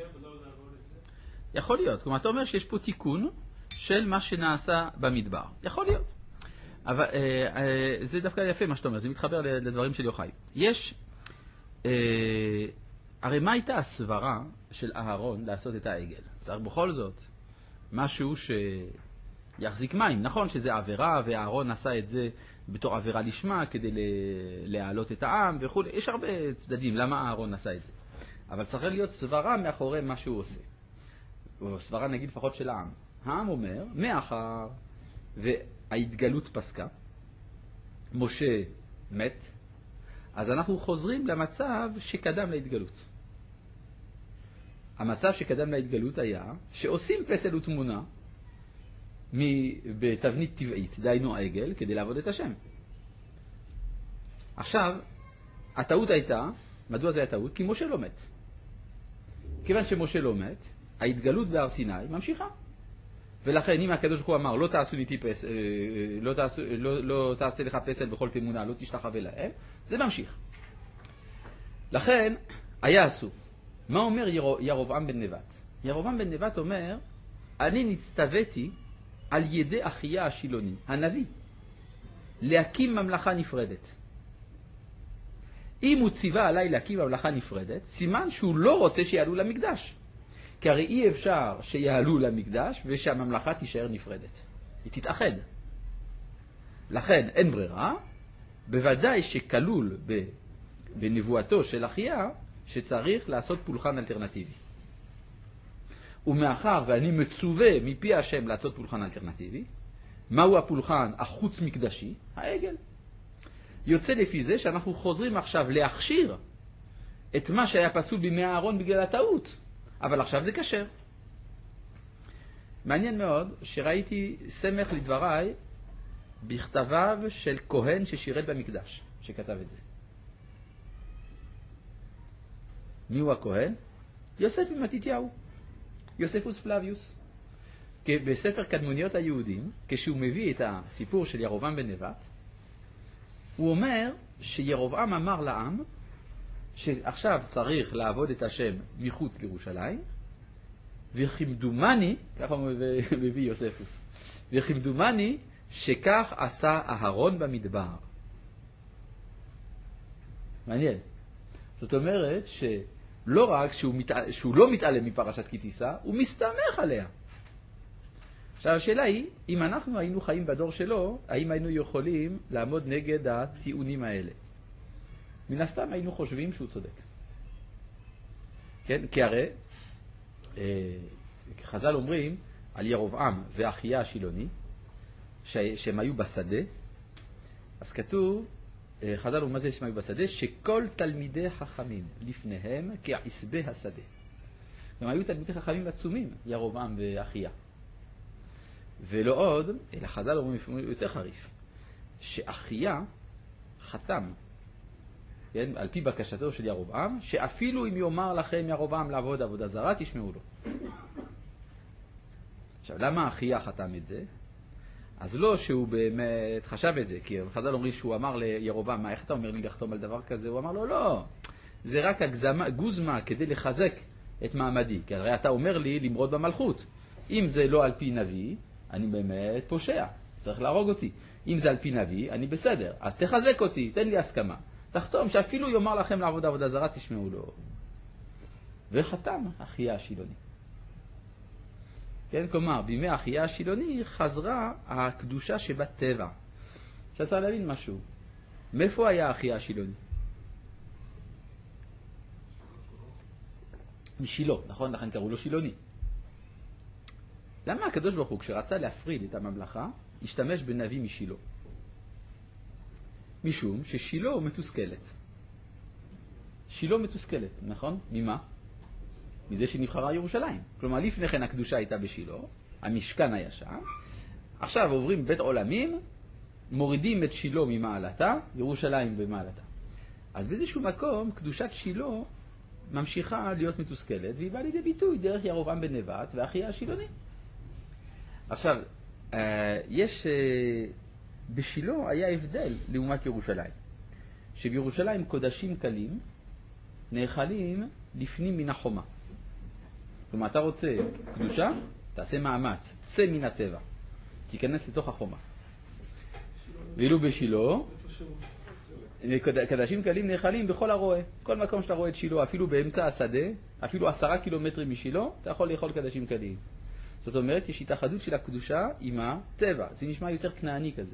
[SPEAKER 1] יכול להיות. כלומר, אתה אומר שיש פה תיקון של מה שנעשה במדבר. יכול להיות. אבל אה, אה, זה דווקא יפה מה שאתה אומר, זה מתחבר לדברים של יוחאי. יש, אה, הרי מה הייתה הסברה של אהרון לעשות את העגל? צריך בכל זאת משהו שיחזיק מים. נכון שזה עבירה, ואהרון עשה את זה בתור עבירה לשמה כדי להעלות את העם וכו'. יש הרבה צדדים למה אהרון עשה את זה. אבל צריך להיות סברה מאחורי מה שהוא עושה. או סברה נגיד לפחות של העם. העם אומר, מאחר וההתגלות פסקה, משה מת, אז אנחנו חוזרים למצב שקדם להתגלות. המצב שקדם להתגלות היה שעושים פסל ותמונה בתבנית טבעית, דיינו עגל, כדי לעבוד את השם. עכשיו, הטעות הייתה, מדוע זה היה טעות? כי משה לא מת. כיוון שמשה לא מת, ההתגלות בהר סיני ממשיכה. ולכן אם הקדוש ברוך הוא אמר, לא תעשו לי פסל, לא, תעשו, לא, לא תעשה לך פסל בכל תמונה, לא תשתחווה להם, זה ממשיך. לכן, היה אסור. מה אומר ירבעם בן נבט? ירבעם בן נבט אומר, אני נצטוויתי על ידי אחיה השילוני, הנביא, להקים ממלכה נפרדת. אם הוא ציווה עליי להקים ממלכה נפרדת, סימן שהוא לא רוצה שיעלו למקדש. כי הרי אי אפשר שיעלו למקדש ושהממלכה תישאר נפרדת. היא תתאחד. לכן אין ברירה, בוודאי שכלול בנבואתו של אחיה, שצריך לעשות פולחן אלטרנטיבי. ומאחר ואני מצווה מפי השם לעשות פולחן אלטרנטיבי, מהו הפולחן החוץ מקדשי? העגל. יוצא לפי זה שאנחנו חוזרים עכשיו להכשיר את מה שהיה פסול בימי אהרון בגלל הטעות, אבל עכשיו זה כשר. מעניין מאוד שראיתי סמך לדבריי בכתביו של כהן ששירת במקדש, שכתב את זה. מי הוא הכהן? יוסף ממתתיהו, יוספוס פלביוס. בספר קדמוניות היהודים, כשהוא מביא את הסיפור של ירבעם בן נבט, הוא אומר שירבעם אמר לעם שעכשיו צריך לעבוד את השם מחוץ לירושלים, וכמדומני, ככה הוא מביא יוספוס, וכמדומני שכך עשה אהרון במדבר. מעניין. זאת אומרת שלא רק שהוא, מתע... שהוא לא מתעלם מפרשת כי תישא, הוא מסתמך עליה. עכשיו השאלה היא, אם אנחנו היינו חיים בדור שלו, האם היינו יכולים לעמוד נגד הטיעונים האלה? מן הסתם היינו חושבים שהוא צודק. כן? כי הרי, אה, חז"ל אומרים על ירבעם ואחיה השילוני, ש... שהם היו בשדה, אז כתוב, אה, חז"ל אומרים מה זה שהם היו בשדה? שכל תלמידי חכמים לפניהם כעשבי השדה. הם היו תלמידי חכמים עצומים, ירבעם ואחיה. ולא עוד, אלא חז"ל אומרים יותר חריף, שאחיה חתם, כן, על פי בקשתו של ירבעם, שאפילו אם יאמר לכם ירבעם לעבוד עבודה זרה, תשמעו לו. עכשיו, למה אחיה חתם את זה? אז לא שהוא באמת חשב את זה, כי חז"ל אומרים שהוא אמר לירבעם, מה, איך אתה אומר לי לחתום על דבר כזה? הוא אמר לו, לא, זה רק הגזמה, גוזמה כדי לחזק את מעמדי, כי הרי אתה אומר לי למרוד במלכות. אם זה לא על פי נביא, אני באמת פושע, צריך להרוג אותי. אם זה על פי נביא, אני בסדר, אז תחזק אותי, תן לי הסכמה. תחתום שאפילו יאמר לכם לעבוד עבודה זרה, תשמעו לו. וחתם אחיה השילוני. כן, כלומר, בימי אחיה השילוני חזרה הקדושה שבטבע. עכשיו צריך להבין משהו. מאיפה היה אחיה השילוני? משילו, נכון? לכן קראו לו שילוני. למה הקדוש ברוך הוא, כשרצה להפריד את הממלכה, השתמש בנביא משילו? משום ששילו מתוסכלת. שילו מתוסכלת, נכון? ממה? מזה שנבחרה ירושלים. כלומר, לפני כן הקדושה הייתה בשילו, המשכן היה שם, עכשיו עוברים בית עולמים, מורידים את שילו ממעלתה, ירושלים במעלתה. אז באיזשהו מקום, קדושת שילו ממשיכה להיות מתוסכלת, והיא באה לידי ביטוי דרך ירבעם בן נבט ואחיה השילוני. עכשיו, יש, בשילו היה הבדל לעומת ירושלים. שבירושלים קודשים קלים נאכלים לפנים מן החומה. כלומר, אתה רוצה קדושה, תעשה מאמץ, צא מן הטבע, תיכנס לתוך החומה. ואילו בשילה, קדשים קלים נאכלים בכל הרועה. כל מקום שאתה רואה את שילה, אפילו באמצע השדה, אפילו עשרה קילומטרים משילה, אתה יכול לאכול קדשים קלים. זאת אומרת, יש התאחדות של הקדושה עם הטבע. זה נשמע יותר כנעני כזה.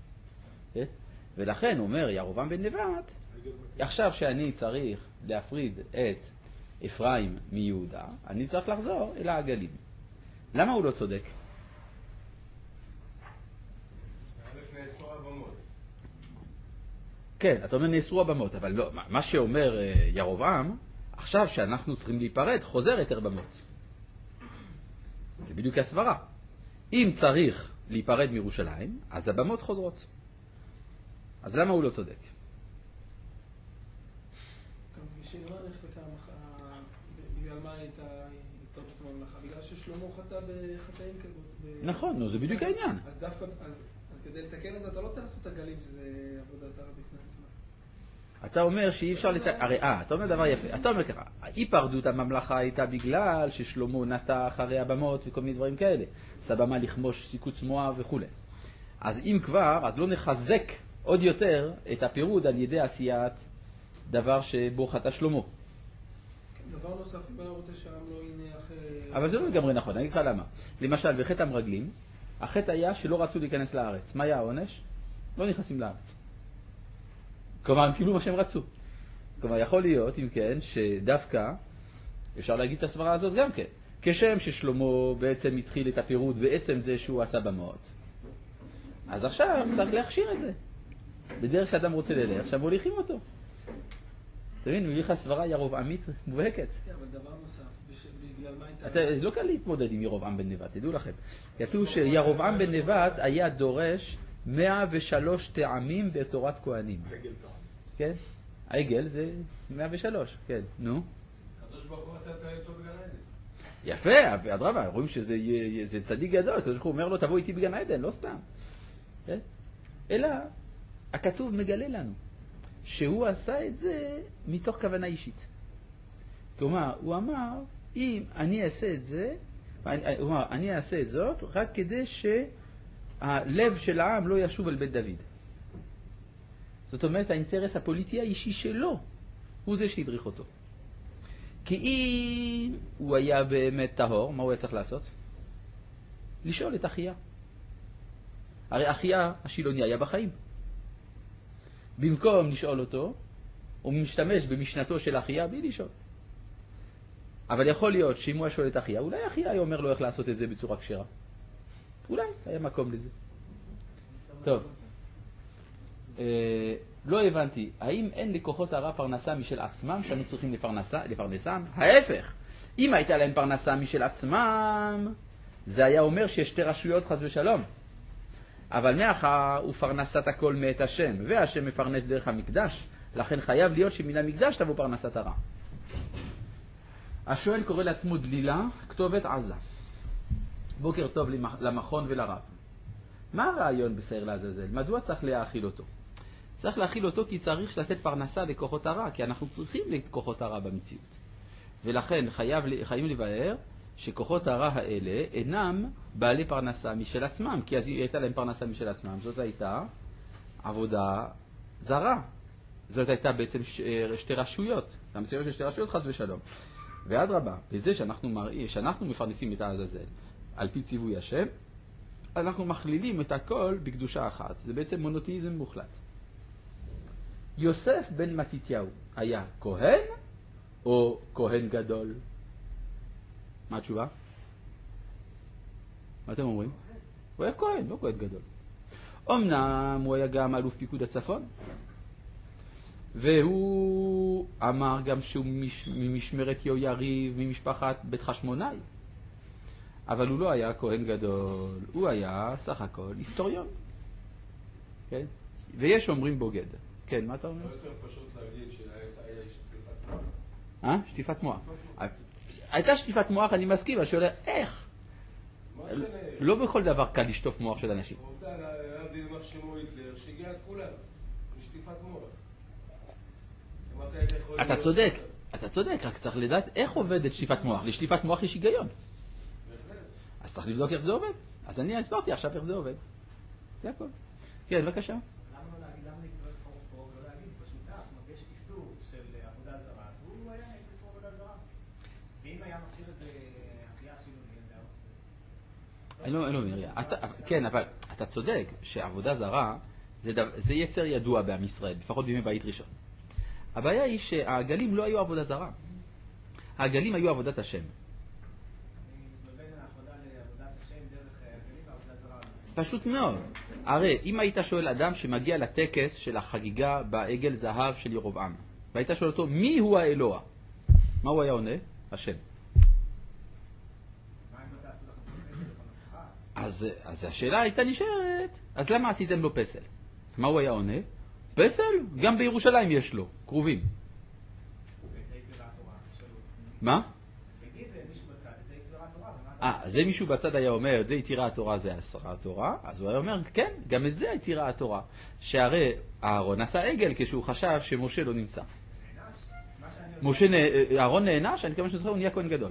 [SPEAKER 1] ולכן אומר ירבעם בן נבט, עכשיו שאני צריך להפריד את אפרים מיהודה, אני צריך לחזור אל העגלים. למה הוא לא צודק? כן, אתה אומר נאסרו הבמות, אבל לא, מה שאומר ירבעם, עכשיו שאנחנו צריכים להיפרד, חוזר יותר במות. זה בדיוק הסברה. אם צריך להיפרד מירושלים, אז הבמות חוזרות. אז למה הוא לא צודק?
[SPEAKER 6] בגלל מה הייתה התפרדות הממלכה? בגלל ששלמה חטא בחטאים כזאת.
[SPEAKER 1] נכון, זה בדיוק העניין.
[SPEAKER 6] אז דווקא, אז כדי לתקן את זה, אתה לא צריך לעשות את הגלים שזה עבודה זרה בפני עצמה.
[SPEAKER 1] אתה אומר שאי אפשר לתקן, הרי אה, אתה אומר דבר יפה. אתה אומר ככה, היפרדות הממלכה הייתה בגלל ששלמה נטע אחרי הבמות וכל מיני דברים כאלה. סבמה לכמוש סיקוץ מואב וכו'. אז אם כבר, אז לא נחזק עוד יותר את הפירוד על ידי עשיית דבר שבו חטא שלמה.
[SPEAKER 6] דבר נוסף, אם אני רוצה שהעם לא יניח...
[SPEAKER 1] אבל זה לא לגמרי נכון, אני אגיד לך למה. למשל, בחטא המרגלים, החטא היה שלא רצו להיכנס לארץ. מה היה העונש? לא נכנסים לארץ. כלומר, הם קיבלו מה שהם רצו. כלומר, יכול להיות, אם כן, שדווקא, אפשר להגיד את הסברה הזאת גם כן, כשם ששלמה בעצם התחיל את הפירוד בעצם זה שהוא עשה במות, אז עכשיו צריך להכשיר את זה. בדרך שאדם רוצה ללך, שם מוליכים אותו. אתה מבין, מביא לך סברה ירבעמית מובהקת.
[SPEAKER 6] כן, אבל דבר נוסף, בגלל מה הייתה...
[SPEAKER 1] אתה לא קל להתמודד עם ירבעם בן נבט, תדעו לכם. כתוב שירבעם בן נבט היה דורש מאה ושלוש טעמים בתורת כהנים.
[SPEAKER 7] עגל טעם.
[SPEAKER 1] כן? העגל זה מאה ושלוש, כן. נו?
[SPEAKER 4] הקדוש ברוך הוא רצה לתאר אותו בגן עדן.
[SPEAKER 1] יפה, אדרבה, רואים שזה צדיק גדול, הקדוש ברוך הוא אומר לו תבוא איתי בגן עדן, לא סתם. כן? אלא, הכתוב מגלה לנו שהוא עשה את זה מתוך כוונה אישית. כלומר, הוא אמר, אם אני אעשה את זה, הוא אמר, אני אעשה את זאת רק כדי שהלב של העם לא ישוב על בית דוד. זאת אומרת, האינטרס הפוליטי האישי שלו הוא זה שהדריך אותו. כי אם הוא היה באמת טהור, מה הוא היה צריך לעשות? לשאול את אחיה. הרי אחיה השילוני היה בחיים. במקום לשאול אותו, הוא משתמש במשנתו של אחיה בלי לשאול. אבל יכול להיות שאם הוא היה שואל את אחיה, אולי אחיה היה אומר לו איך לעשות את זה בצורה כשרה. אולי היה מקום לזה. טוב. אה, לא הבנתי, האם אין לכוחות הרע פרנסה משל עצמם שאנו צריכים לפרנסה, לפרנסם? ההפך, אם הייתה להם פרנסה משל עצמם, זה היה אומר שיש שתי רשויות חס ושלום. אבל מאחר ופרנסת הכל מאת השם, והשם מפרנס דרך המקדש, לכן חייב להיות שמן המקדש תבוא פרנסת הרע. השואל קורא לעצמו דלילה, כתובת עזה. בוקר טוב למכון ולרב. מה הרעיון בשעיר לעזאזל? מדוע צריך להאכיל אותו? צריך להאכיל אותו כי צריך לתת פרנסה לכוחות הרע, כי אנחנו צריכים לכוחות הרע במציאות. ולכן חייב, חייבים לבאר שכוחות הרע האלה אינם בעלי פרנסה משל עצמם, כי אז הייתה להם פרנסה משל עצמם. זאת הייתה עבודה זרה. זאת הייתה בעצם ש... שתי רשויות. המציאות של שתי רשויות חס ושלום. ועד רבה, בזה שאנחנו מראים, שאנחנו מפרנסים את העזאזל על פי ציווי השם, אנחנו מכלילים את הכל בקדושה אחת. זה בעצם מונותאיזם מוחלט. יוסף בן מתתיהו היה כהן או כהן גדול? מה התשובה? מה אתם אומרים? הוא היה כהן, לא כהן גדול. אמנם הוא היה גם אלוף פיקוד הצפון, והוא אמר גם שהוא ממשמרת יהויריב, ממשפחת בית חשמונאי. אבל הוא לא היה כהן גדול, הוא היה סך הכל היסטוריון. כן? ויש אומרים בוגד. כן, מה אתה אומר?
[SPEAKER 4] לא יותר פשוט להגיד שהייתה שטיפת מוח.
[SPEAKER 1] אה? שטיפת מוח. הייתה שטיפת מוח, אני מסכים, אבל שואל, איך? לא בכל דבר קל לשטוף מוח של אנשים.
[SPEAKER 4] עובדה, להבדיל מה שמו היטלר, שהגיע את כולם. שטיפת מוח.
[SPEAKER 1] אתה צודק, אתה צודק, רק צריך לדעת איך עובדת שטיפת מוח. לשטיפת מוח יש היגיון. אז צריך לבדוק איך זה עובד. אז אני הסברתי עכשיו איך זה עובד. זה הכל. כן, בבקשה.
[SPEAKER 7] למה לא להגיד, למה להסתובב סחור סחור ולא להגיד פשוט, זאת אומרת, יש איסור של עבודה זרה, והוא היה איסור עבודה זרה. ואם היה מכשיר איזה אחייה שילוני, זה היה עושה.
[SPEAKER 1] אני לא, אני לא מבין, אתה, כן, אבל אתה צודק שעבודה זרה זה, דו, זה יצר ידוע בעם ישראל, לפחות בימי בית ראשון. הבעיה היא שהעגלים לא היו עבודה זרה. העגלים היו עבודת השם.
[SPEAKER 7] אני מתבלבל בין העבודה לעבודת השם דרך העגלים ועבודה זרה.
[SPEAKER 1] פשוט מאוד. הרי אם היית שואל אדם שמגיע לטקס של החגיגה בעגל זהב של ירובעם, והיית שואל אותו מי הוא האלוה, מה הוא היה עונה? השם.
[SPEAKER 7] מה אם לא תעשו לכם פסל לכל מסכה?
[SPEAKER 1] אז, אז השאלה הייתה נשארת, אז למה עשיתם לו פסל? מה הוא היה עונה? פסל? גם בירושלים יש לו, קרובים.
[SPEAKER 7] זה יתירה התורה, שלו.
[SPEAKER 1] מה?
[SPEAKER 7] תגיד מישהו בצד, זה יתירה התורה, ומה אתה...
[SPEAKER 1] אה, זה מישהו בצד היה אומר, את זה יתירה התורה, זה עשרה התורה, אז הוא היה אומר, כן, גם את זה יתירה התורה. שהרי אהרון עשה עגל כשהוא חשב שמשה לא נמצא. משה, אהרון נענש, אני כמה שאני זוכר, הוא נהיה כהן גדול.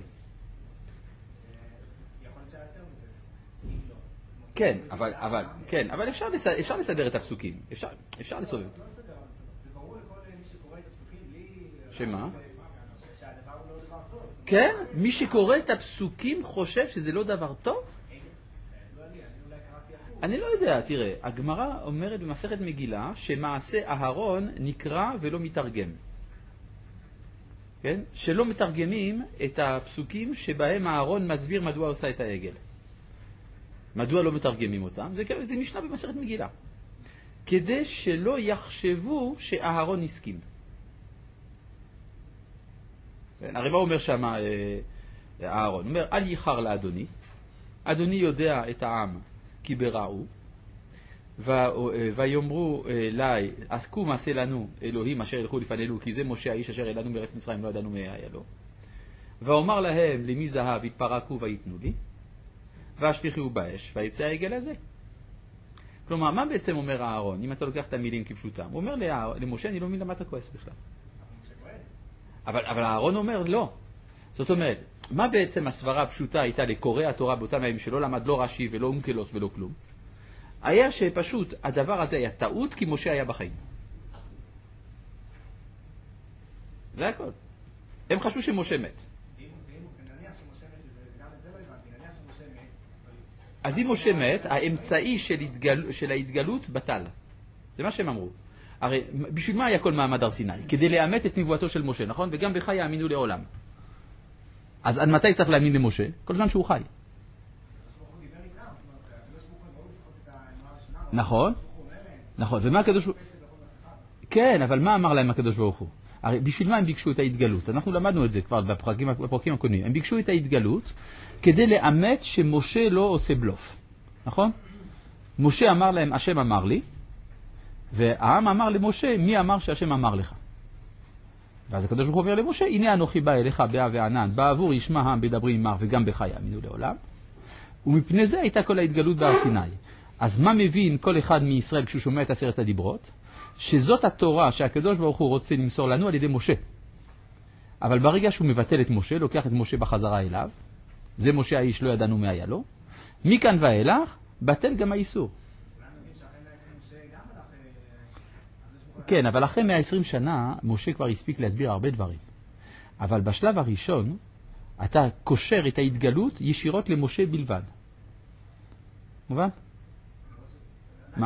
[SPEAKER 7] יכול להיות שהיה יותר מזה. אם לא.
[SPEAKER 1] כן, אבל, אבל, כן, אבל אפשר לסדר, אפשר לסדר את הפסוקים, אפשר, אפשר לסובב.
[SPEAKER 7] לא סדר, זה ברור לכל מי שקורא את הפסוקים בלי...
[SPEAKER 1] שמה?
[SPEAKER 7] שהדבר הוא לא דבר טוב.
[SPEAKER 1] כן, מי שקורא את הפסוקים חושב שזה לא דבר טוב?
[SPEAKER 7] לא אני, אני אולי קראתי הפוך.
[SPEAKER 1] אני לא יודע, תראה, הגמרא אומרת במסכת מגילה שמעשה אהרון נקרא ולא מתרגם. כן? שלא מתרגמים את הפסוקים שבהם אהרון מסביר מדוע עושה את העגל. מדוע לא מתרגמים אותם? זה, זה משנה במסכת מגילה. כדי שלא יחשבו שאהרון הסכים. הרי מה אומר שם אהרון? הוא אומר, אל ייחר לאדוני, אדוני יודע את העם כי בראו, ויאמרו לי, עסקו מעשה לנו אלוהים אשר ילכו לפנינו, כי זה משה האיש אשר אלינו מארץ מצרים, לא ידענו מה היה לו. ואומר להם, למי זהב יתפרקו ויתנו לי, והשליחו באש, ויצא העגל הזה. כלומר, מה בעצם אומר אהרון, אם אתה לוקח את המילים כפשוטם? הוא אומר למשה, אני לא מבין למה אתה כועס בכלל. אבל, אבל אהרון אומר, לא. זאת אומרת, מה בעצם הסברה הפשוטה הייתה לקורא התורה באותם הימים שלא למד לא רש"י ולא אונקלוס ולא כלום? היה שפשוט הדבר הזה היה טעות כי משה היה בחיים. זה הכל. הם חשבו שמשה מת. אז אם משה מת, האמצעי של, התגל... של ההתגלות בטל. זה מה שהם אמרו. הרי בשביל מה היה כל מעמד הר סיני? כדי לאמת את נבואתו של משה, נכון? וגם בך יאמינו לעולם. אז עד מתי צריך להאמין למשה? כל זמן שהוא חי. נכון, נכון, ומה הקדוש ברוך הוא... כן, אבל מה אמר להם הקדוש ברוך הוא? הרי בשביל מה הם ביקשו את ההתגלות? אנחנו למדנו את זה כבר בפרקים, בפרקים הקודמים. הם ביקשו את ההתגלות כדי לאמת שמשה לא עושה בלוף, נכון? משה אמר להם, השם אמר לי, והעם אמר למשה, מי אמר שהשם אמר לך? ואז הקדוש ברוך הוא אומר למשה, הנה אנוכי בא אליך באה וענן, בעבור ישמע העם בדברי עמך וגם בך יאמינו לעולם. ומפני זה הייתה כל ההתגלות בהר סיני. אז מה מבין כל אחד מישראל כשהוא שומע את עשרת הדיברות? שזאת התורה שהקדוש ברוך הוא רוצה למסור לנו על ידי משה. אבל ברגע שהוא מבטל את משה, לוקח את משה בחזרה אליו, זה משה האיש לא ידענו מה היה לו, מכאן ואילך בטל גם האיסור. כן, אבל אחרי מאה ועשרים שנה משה כבר הספיק להסביר הרבה דברים. אבל בשלב הראשון אתה קושר את ההתגלות ישירות למשה בלבד. מובן? מה?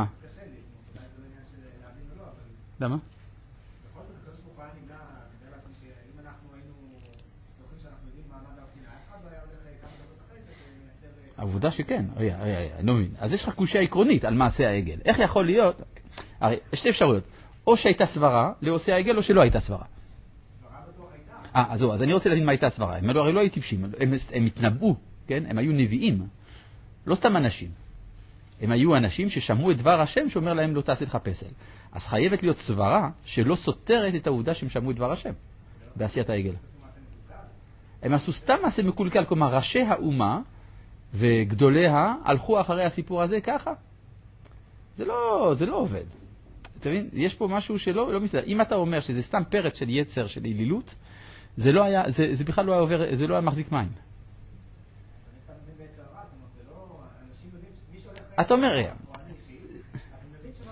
[SPEAKER 1] למה?
[SPEAKER 7] בכל זאת, הקדוש ברוך הוא היה נמנע, כדי להבין שאם אנחנו היינו זוכרים שאנחנו יודעים מעמד הר סיני, אף אחד לא היה הולך כמה דקות אחרי זה ומייצר...
[SPEAKER 1] העובדה שכן, רגע, רגע, רגע, אני לא מבין. אז יש לך קושיה עקרונית על מעשה העגל. איך יכול להיות? הרי, שתי אפשרויות. או שהייתה סברה לעושה העגל, או שלא הייתה סברה.
[SPEAKER 7] סברה בטוח הייתה.
[SPEAKER 1] אה, אז זהו, אז אני רוצה להבין מה הייתה סברה. הם הרי לא היו טיפשים, הם, הם התנבאו, כן? הם היו נביאים. לא סתם אנשים. הם היו אנשים ששמעו את דבר השם שאומר להם לא תעשה לך פסל. אז חייבת להיות סברה שלא סותרת את העובדה שהם שמעו את דבר השם בעשיית העגל. הם עשו סתם מעשה מקולקל, כלומר ראשי האומה וגדוליה הלכו אחרי הסיפור הזה ככה. זה לא, זה לא עובד. אתה מבין? יש פה משהו שלא לא מסתדר. אם אתה אומר שזה סתם פרץ של יצר של אלילות, זה לא היה, זה, זה בכלל לא היה עובר, זה לא היה מחזיק מים. אתה אומר,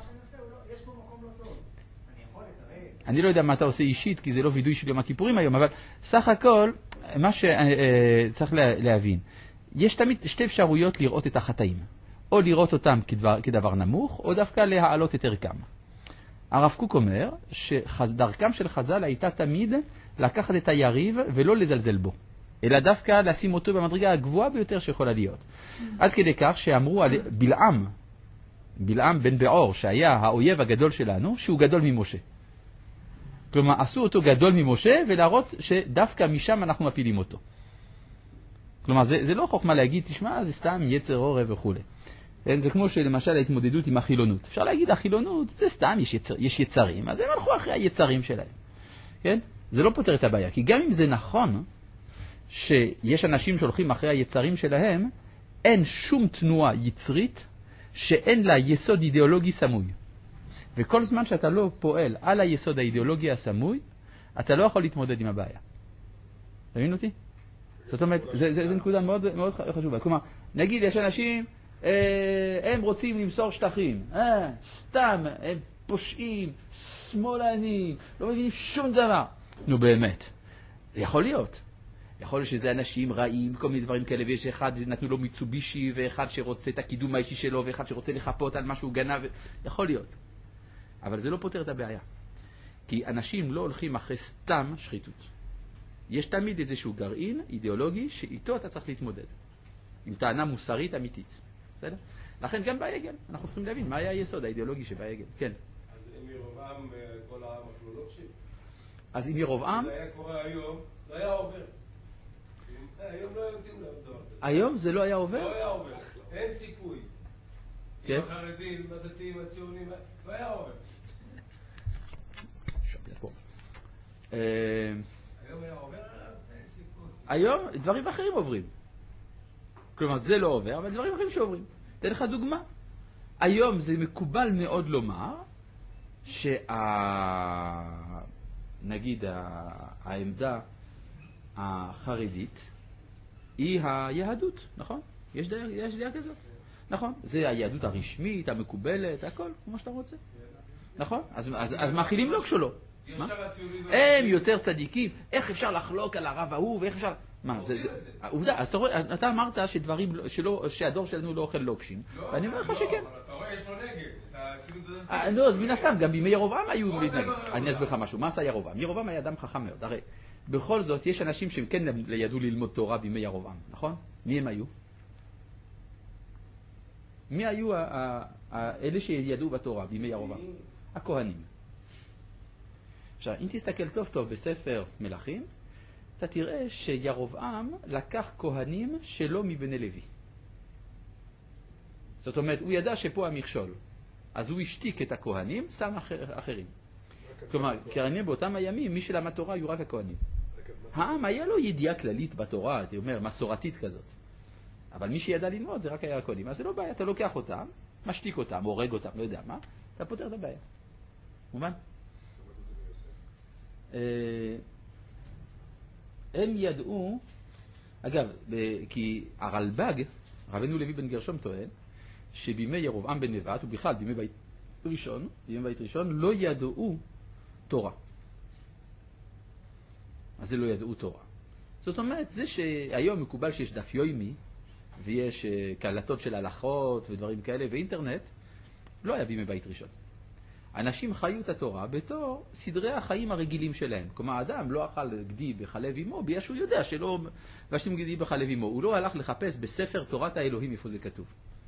[SPEAKER 1] אני לא יודע מה אתה עושה אישית, כי זה לא וידוי של יום הכיפורים היום, אבל סך הכל, מה שצריך להבין, יש תמיד שתי אפשרויות לראות את החטאים. או לראות אותם כדבר, כדבר נמוך, או דווקא להעלות את ערכם. הרב קוק אומר שדרכם של חז"ל הייתה תמיד לקחת את היריב ולא לזלזל בו, אלא דווקא לשים אותו במדרגה הגבוהה ביותר שיכולה להיות. עד כדי כך שאמרו על בלעם, בלעם בן בעור, שהיה האויב הגדול שלנו, שהוא גדול ממשה. כלומר, עשו אותו גדול ממשה ולהראות שדווקא משם אנחנו מפילים אותו. כלומר, זה, זה לא חוכמה להגיד, תשמע, זה סתם יצר אורה וכו'. זה כמו שלמשל ההתמודדות עם החילונות. אפשר להגיד, החילונות זה סתם, יש, יצר, יש יצרים, אז הם הלכו אחרי היצרים שלהם. כן? זה לא פותר את הבעיה, כי גם אם זה נכון שיש אנשים שהולכים אחרי היצרים שלהם, אין שום תנועה יצרית שאין לה יסוד אידיאולוגי סמוי. וכל זמן שאתה לא פועל על היסוד האידיאולוגי הסמוי, אתה לא יכול להתמודד עם הבעיה. תבין אותי? זאת אומרת, זה, זה, זה נקודה מאוד, מאוד חשובה. כלומר, נגיד, יש אנשים, אה, הם רוצים למסור שטחים. אה, סתם, הם פושעים, שמאלנים, לא מבינים שום דבר. נו, באמת. זה יכול להיות. יכול להיות שזה אנשים רעים, כל מיני דברים כאלה, ויש אחד נתנו לו מיצובישי, ואחד שרוצה את הקידום האישי שלו, ואחד שרוצה לחפות על משהו גנב. יכול להיות. אבל זה לא פותר את הבעיה. כי אנשים לא הולכים אחרי סתם שחיתות. יש תמיד איזשהו גרעין אידיאולוגי שאיתו אתה צריך להתמודד. עם טענה מוסרית אמיתית. בסדר? לכן גם בעגל, אנחנו צריכים להבין מה היה היסוד האידיאולוגי שבעגל. כן.
[SPEAKER 4] אז אם ירובעם כל העם אפילו לא קשיב.
[SPEAKER 1] אז אם ירובעם...
[SPEAKER 4] זה היה קורה היום, זה היה עובר. היום לא יודעים לדבר.
[SPEAKER 1] היום זה לא היה עובר?
[SPEAKER 4] לא היה עובר. אין סיכוי.
[SPEAKER 1] כן?
[SPEAKER 4] עם החרדים, הדתיים, הציונים, לא היה עובר. היום היה עובר, אין סיכוי.
[SPEAKER 1] היום דברים אחרים עוברים. כלומר, זה לא עובר, אבל דברים אחרים שעוברים. אתן לך דוגמה. היום זה מקובל מאוד לומר שה... נגיד העמדה החרדית היא היהדות, נכון? יש דעה, יש דעה כזאת. נכון? זה היהדות הרשמית, המקובלת, הכל, כמו שאתה רוצה. נכון? אז, אז, אז מאכילים לו כשלא. הם יותר צדיקים, איך אפשר לחלוק על הרב ההוא, ואיך אפשר... מה, זה, זה... עובדה, אז אתה רואה, אתה אמרת שדברים, שלא, שהדור שלנו לא אוכל לוקשים, ואני אומר לך שכן.
[SPEAKER 4] אתה רואה, יש לו נגד, אתה הצילות הזאת...
[SPEAKER 1] לא, אז מן הסתם, גם בימי ירובעם היו מתנגד. אני אסביר לך משהו, מה עשה ירובעם? ירובעם היה אדם חכם מאוד, הרי בכל זאת יש אנשים שהם כן ידעו ללמוד תורה בימי ירובעם, נכון? מי הם היו? מי היו אלה שידעו בתורה בימי ירובעם? הכהנים. עכשיו, אם תסתכל טוב טוב בספר מלכים, אתה תראה שירובעם לקח כהנים שלא מבני לוי. זאת אומרת, הוא ידע שפה המכשול. אז הוא השתיק את הכהנים, שם אחר, אחרים. כלומר, כהנים באותם הימים, מי שלמד תורה היו רק הכהנים. העם היה לו ידיעה כללית בתורה, אתה אומר, מסורתית כזאת. אבל מי שידע ללמוד זה רק היה הכהנים. אז זה לא בעיה, אתה לוקח אותם, משתיק אותם, הורג אותם, לא יודע מה, אתה פותר את הבעיה. מובן? הם ידעו, אגב, כי הרלב"ג, רבנו לוי בן גרשום טוען, שבימי ירובעם בן נבט, ובכלל בימי בית ראשון, בימי בית ראשון, לא ידעו תורה. אז זה לא ידעו תורה. זאת אומרת, זה שהיום מקובל שיש דף יומי, ויש קלטות של הלכות ודברים כאלה, ואינטרנט, לא היה בימי בית ראשון. אנשים חיו את התורה בתור סדרי החיים הרגילים שלהם. כלומר, האדם לא אכל גדי בחלב אמו, בגלל שהוא יודע שלא מבשלים גדי בחלב אמו. הוא לא הלך לחפש בספר תורת האלוהים איפה זה כתוב.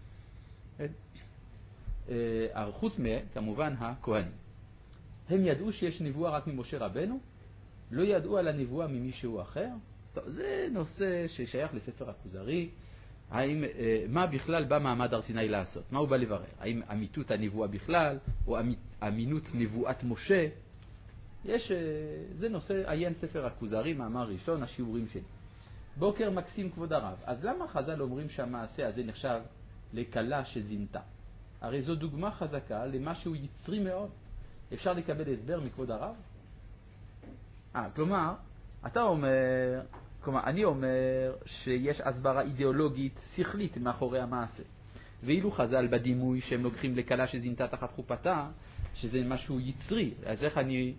[SPEAKER 1] חוץ מה, כמובן, הכהנים. הם ידעו שיש נבואה רק ממשה רבנו, לא ידעו על הנבואה ממישהו אחר. טוב, זה נושא ששייך לספר הכוזרי. האם, מה בכלל בא מעמד הר סיני לעשות? מה הוא בא לברר? האם אמיתות הנבואה בכלל, או אמינות נבואת משה? יש, זה נושא, עיין ספר הכוזרי, מאמר ראשון, השיעורים שלי. בוקר מקסים כבוד הרב. אז למה חז"ל אומרים שהמעשה הזה נחשב לקלה שזינתה? הרי זו דוגמה חזקה למשהו יצרי מאוד. אפשר לקבל הסבר מכבוד הרב? אה, כלומר, אתה אומר... כלומר, אני אומר שיש הסברה אידיאולוגית, שכלית, מאחורי המעשה. ואילו חז"ל בדימוי שהם לוקחים לקלה שזינתה תחת חופתה, שזה משהו יצרי. אז איך אני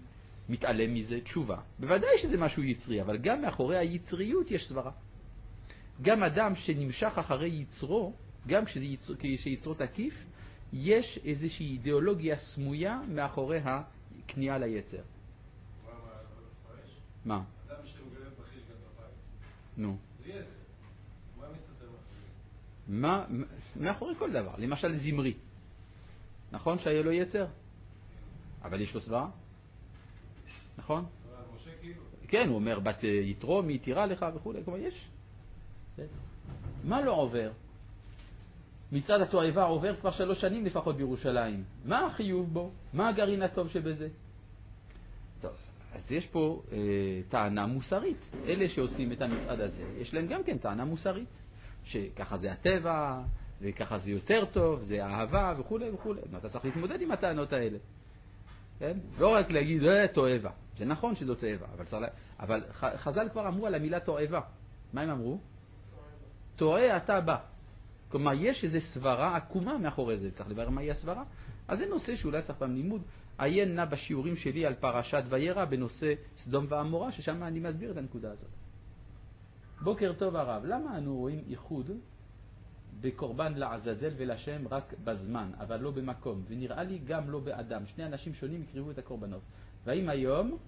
[SPEAKER 1] מתעלם מזה תשובה. בוודאי שזה משהו יצרי, אבל גם מאחורי היצריות יש סברה. גם אדם שנמשך אחרי יצרו, גם כשיצרו תקיף, יש איזושהי אידיאולוגיה סמויה מאחורי הכניעה ליצר.
[SPEAKER 4] מה, מה, מפרש?
[SPEAKER 1] מה?
[SPEAKER 4] אדם שמגלם בחיש גם בבית.
[SPEAKER 1] נו.
[SPEAKER 4] זה יצר. מה מסתתר מאחורי?
[SPEAKER 1] מה, מאחורי כל דבר. למשל זמרי. נכון שהיה לו יצר? אבל יש לו סברה? נכון?
[SPEAKER 4] אבל משה כאילו.
[SPEAKER 1] כן, הוא אומר, בת יתרו, מי יתירה לך וכו'. כלומר, יש. מה לא עובר? מצעד התועבה עובר כבר שלוש שנים לפחות בירושלים. מה החיוב בו? מה הגרעין הטוב שבזה? טוב, אז יש פה אה, טענה מוסרית. אלה שעושים את המצעד הזה, יש להם גם כן טענה מוסרית. שככה זה הטבע, וככה זה יותר טוב, זה אהבה וכו' וכו'. אתה צריך להתמודד עם הטענות האלה. כן? לא רק להגיד, אה, תועבה. זה נכון שזו תועבה, אבל, צריך... אבל חז"ל כבר אמרו על המילה תועבה. מה הם אמרו? תועה אתה בא. כלומר, יש איזו סברה עקומה מאחורי זה, צריך לברר מהי הסברה. אז זה נושא שאולי צריך פעם לימוד. עיין נא בשיעורים שלי על פרשת וירא בנושא סדום ועמורה, ששם אני מסביר את הנקודה הזאת. בוקר טוב הרב, למה אנו רואים ייחוד בקורבן לעזאזל ולשם רק בזמן, אבל לא במקום, ונראה לי גם לא באדם? שני אנשים שונים יקריבו את הקורבנות. והאם היום,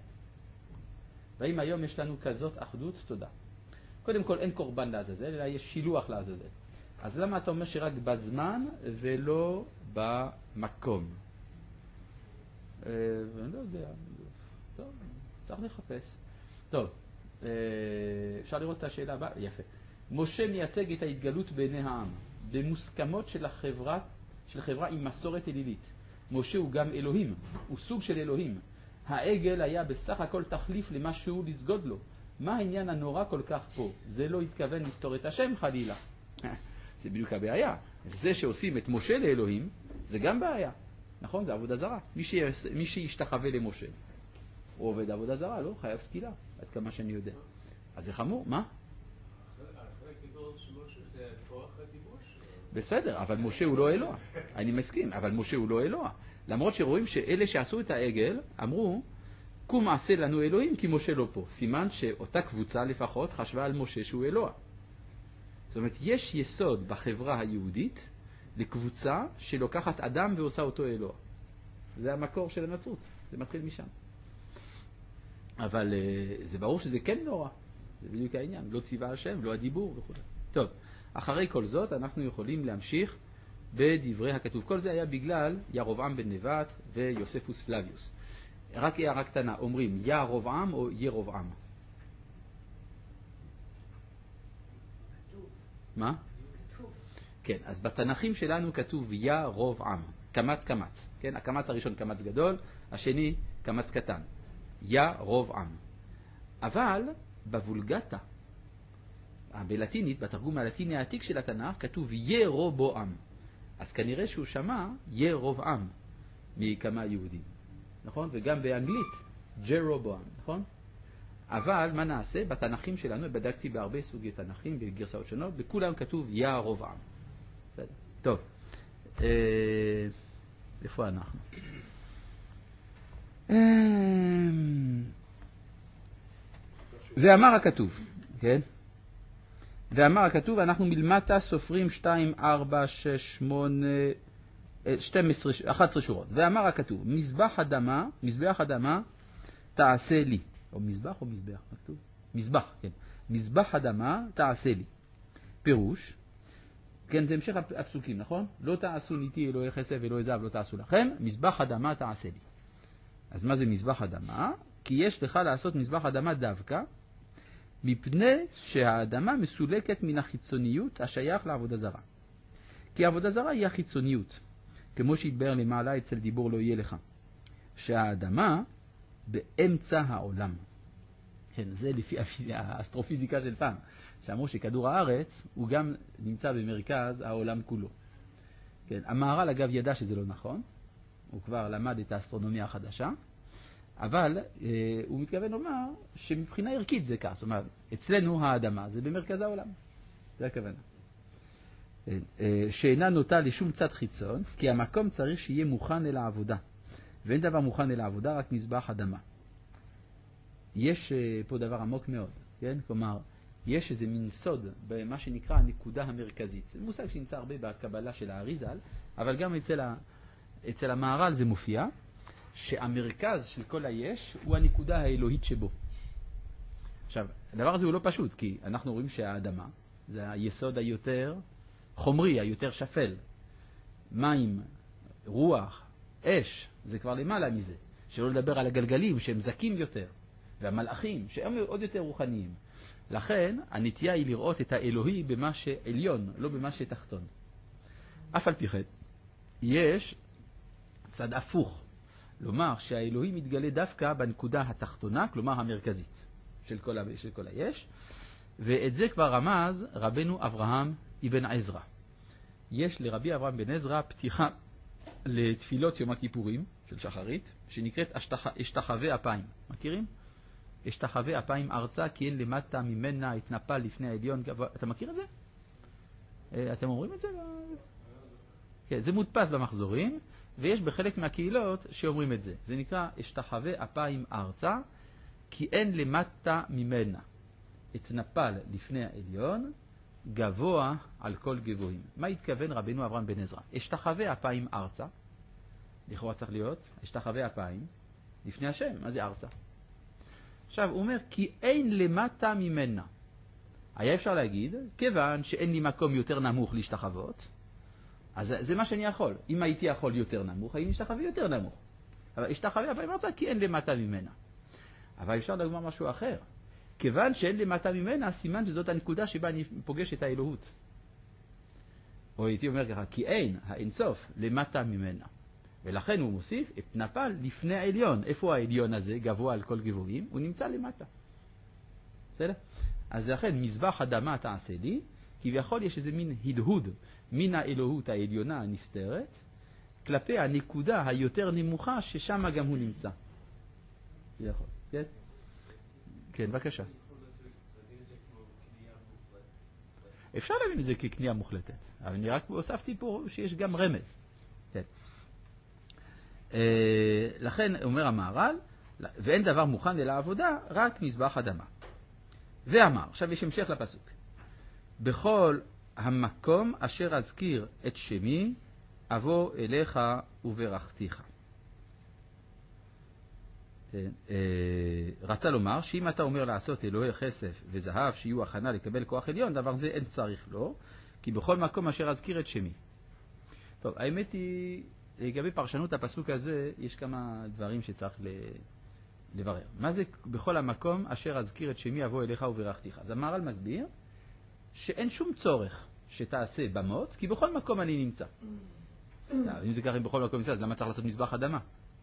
[SPEAKER 1] והאם היום יש לנו כזאת אחדות? תודה. קודם כל אין קורבן לעזאזל, אלא יש שילוח לעזאזל. אז למה אתה אומר שרק בזמן ולא במקום? אה, אני לא יודע. טוב, צריך לחפש. טוב, אה, אפשר לראות את השאלה הבאה? יפה. משה מייצג את ההתגלות בעיני העם, במוסכמות של החברה, של חברה עם מסורת אלילית. משה הוא גם אלוהים, הוא סוג של אלוהים. העגל היה בסך הכל תחליף למשהו לסגוד לו. מה העניין הנורא כל כך פה? זה לא התכוון לסתור את השם חלילה. זה בדיוק הבעיה. זה שעושים את משה לאלוהים, זה גם בעיה. נכון? זה עבודה זרה. מי, ש... מי שישתחווה למשה, הוא עובד עבודה זרה, לא? חייב סקילה, עד כמה שאני יודע. אז זה חמור, מה?
[SPEAKER 5] אחרי קידור של משה זה כוח הכיבוש?
[SPEAKER 1] בסדר, אבל משה הוא לא אלוה. אני מסכים, אבל משה הוא לא אלוה. למרות שרואים שאלה שעשו את העגל, אמרו, קום עשה לנו אלוהים כי משה לא פה. סימן שאותה קבוצה לפחות חשבה על משה שהוא אלוה. זאת אומרת, יש יסוד בחברה היהודית לקבוצה שלוקחת אדם ועושה אותו אלוה. זה המקור של הנצרות, זה מתחיל משם. אבל זה ברור שזה כן נורא. זה בדיוק העניין, לא ציווה השם, לא הדיבור וכו'. טוב, אחרי כל זאת אנחנו יכולים להמשיך בדברי הכתוב. כל זה היה בגלל ירבעם בן נבט ויוספוס פלביוס. רק הערה קטנה, אומרים ירבעם או ירבעם? מה? כן, אז בתנ"כים שלנו כתוב ירבעם, קמץ קמץ. כן, הקמץ הראשון קמץ גדול, השני קמץ קטן. ירבעם. אבל בוולגטה, בלטינית, בתרגום הלטיני העתיק של התנ"ך, כתוב ירובעם. אז כנראה שהוא שמע ירבעם מכמה יהודים. נכון? וגם באנגלית, ג'רובעם, נכון? אבל מה נעשה? בתנ"כים שלנו, בדקתי בהרבה סוגי תנ"כים, בגרסאות שונות, בכולם כתוב ירבעם. בסדר. טוב. אה, איפה אנחנו? ואמר הכתוב, כן? ואמר הכתוב, אנחנו מלמטה סופרים שתיים, ארבע, שש, שמונה, שתים עשרה, אחת עשרה שורות. ואמר הכתוב, מזבח אדמה, מזבח אדמה תעשה לי. או מזבח או מזבח, כתוב? מזבח, כן. מזבח אדמה תעשה לי. פירוש, כן, זה המשך הפסוקים, נכון? לא תעשו ניתי אלוהי חסד ואלוהי זהב לא תעשו לכם, מזבח אדמה תעשה לי. אז מה זה מזבח אדמה? כי יש לך לעשות מזבח אדמה דווקא, מפני שהאדמה מסולקת מן החיצוניות השייך לעבודה זרה. כי העבודה זרה היא החיצוניות, כמו שהתבאר למעלה אצל דיבור לא יהיה לך. שהאדמה באמצע העולם. כן, זה לפי האסטרופיזיקה של פעם, שאמרו שכדור הארץ הוא גם נמצא במרכז העולם כולו. כן, המהר"ל אגב ידע שזה לא נכון, הוא כבר למד את האסטרונומיה החדשה, אבל אה, הוא מתכוון לומר שמבחינה ערכית זה כך, זאת אומרת, אצלנו האדמה זה במרכז העולם. זה הכוונה. אה, שאינה נוטה לשום צד חיצון, כי המקום צריך שיהיה מוכן אל העבודה. ואין דבר מוכן אל העבודה, רק מזבח אדמה. יש פה דבר עמוק מאוד, כן? כלומר, יש איזה מין סוד במה שנקרא הנקודה המרכזית. זה מושג שנמצא הרבה בקבלה של האריזל, אבל גם אצל, ה... אצל המהר"ל זה מופיע, שהמרכז של כל היש הוא הנקודה האלוהית שבו. עכשיו, הדבר הזה הוא לא פשוט, כי אנחנו רואים שהאדמה זה היסוד היותר חומרי, היותר שפל. מים, רוח, אש, זה כבר למעלה מזה. שלא לדבר על הגלגלים שהם זקים יותר, והמלאכים שהם עוד יותר רוחניים. לכן, הנטייה היא לראות את האלוהי במה שעליון, לא במה שתחתון. אף על פי כן, יש צד הפוך. לומר שהאלוהי מתגלה דווקא בנקודה התחתונה, כלומר המרכזית של כל, ה... של כל היש, ואת זה כבר רמז רבנו אברהם אבן עזרא. יש לרבי אברהם בן עזרא פתיחה לתפילות יום הכיפורים של שחרית, שנקראת אשתחווה אפיים. מכירים? אשתחווה אפיים ארצה, כי אין למטה ממנה התנפל לפני העליון. אתה מכיר את זה? אתם אומרים את זה? כן, זה מודפס במחזורים, ויש בחלק מהקהילות שאומרים את זה. זה נקרא אשתחווה אפיים ארצה, כי אין למטה ממנה התנפל לפני העליון, גבוה על כל גבוהים. מה התכוון רבנו אברהם בן עזרא? אשתחווה אפיים ארצה, לכאורה צריך להיות, אשתחווה אפיים, לפני השם, מה זה ארצה? עכשיו, הוא אומר, כי אין למטה ממנה. היה אפשר להגיד, כיוון שאין לי מקום יותר נמוך להשתחוות, אז זה מה שאני יכול. אם הייתי יכול יותר נמוך, הייתי משתחווה יותר נמוך. אבל אשתחווה אפיים ארצה, כי אין למטה ממנה. אבל אפשר לומר משהו אחר. כיוון שאין למטה ממנה, סימן שזאת הנקודה שבה אני פוגש את האלוהות. או הייתי אומר ככה, כי אין, האינסוף, למטה ממנה. ולכן הוא מוסיף את נפל לפני העליון. איפה העליון הזה, גבוה על כל גבוהים? הוא נמצא למטה. בסדר? אז לכן, מזבח אדמה תעשה לי, כביכול יש איזה מין הדהוד מן האלוהות העליונה הנסתרת, כלפי הנקודה היותר נמוכה, ששם גם הוא נמצא. יכול, כן? כן, בבקשה. אפשר להבין את זה כקנייה מוחלטת, אבל אני רק הוספתי פה שיש גם רמז. כן. לכן אומר המהר"ל, ואין דבר מוכן אל העבודה, רק מזבח אדמה. ואמר, עכשיו יש המשך לפסוק. בכל המקום אשר אזכיר את שמי, אבוא אליך וברכתיך. רצה לומר שאם אתה אומר לעשות אלוהי כסף וזהב שיהיו הכנה לקבל כוח עליון, דבר זה אין צריך לו, כי בכל מקום אשר אזכיר את שמי. טוב, האמת היא, לגבי פרשנות הפסוק הזה, יש כמה דברים שצריך לברר. מה זה בכל המקום אשר אזכיר את שמי אבוא אליך וברכתיך? אז המהר"ל מסביר שאין שום צורך שתעשה במות, כי בכל מקום אני נמצא. אם זה ככה, אם בכל מקום נמצא, אז למה צריך לעשות מזבח אדמה?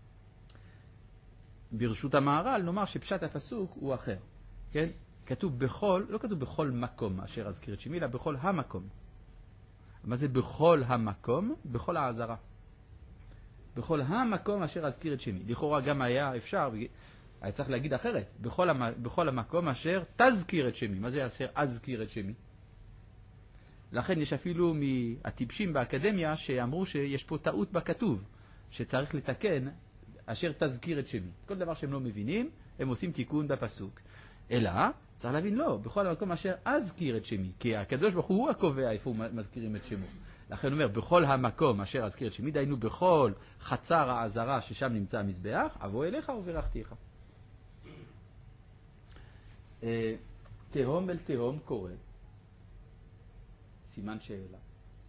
[SPEAKER 1] ברשות המהר"ל נאמר שפשט הפסוק הוא אחר. כן? כתוב בכל, לא כתוב בכל מקום אשר אזכיר את שמי, אלא בכל המקום. מה זה בכל המקום? בכל העזרה. בכל המקום אשר אזכיר את שמי. לכאורה גם היה אפשר, היה צריך להגיד אחרת, בכל, המ, בכל המקום אשר תזכיר את שמי. מה זה אשר אזכיר את שמי? לכן יש אפילו מהטיפשים באקדמיה שאמרו שיש פה טעות בכתוב, שצריך לתקן אשר תזכיר את שמי. כל דבר שהם לא מבינים, הם עושים תיקון בפסוק. אלא, צריך להבין, לא, בכל המקום אשר אזכיר את שמי, כי הקדוש ברוך הוא הקובע איפה הוא מזכירים את שמו. לכן הוא אומר, בכל המקום אשר אזכיר את שמי, דיינו בכל חצר העזרה ששם נמצא המזבח, אבוא אליך וברכתיך. תהום אל תהום קורא. סימן שאלה.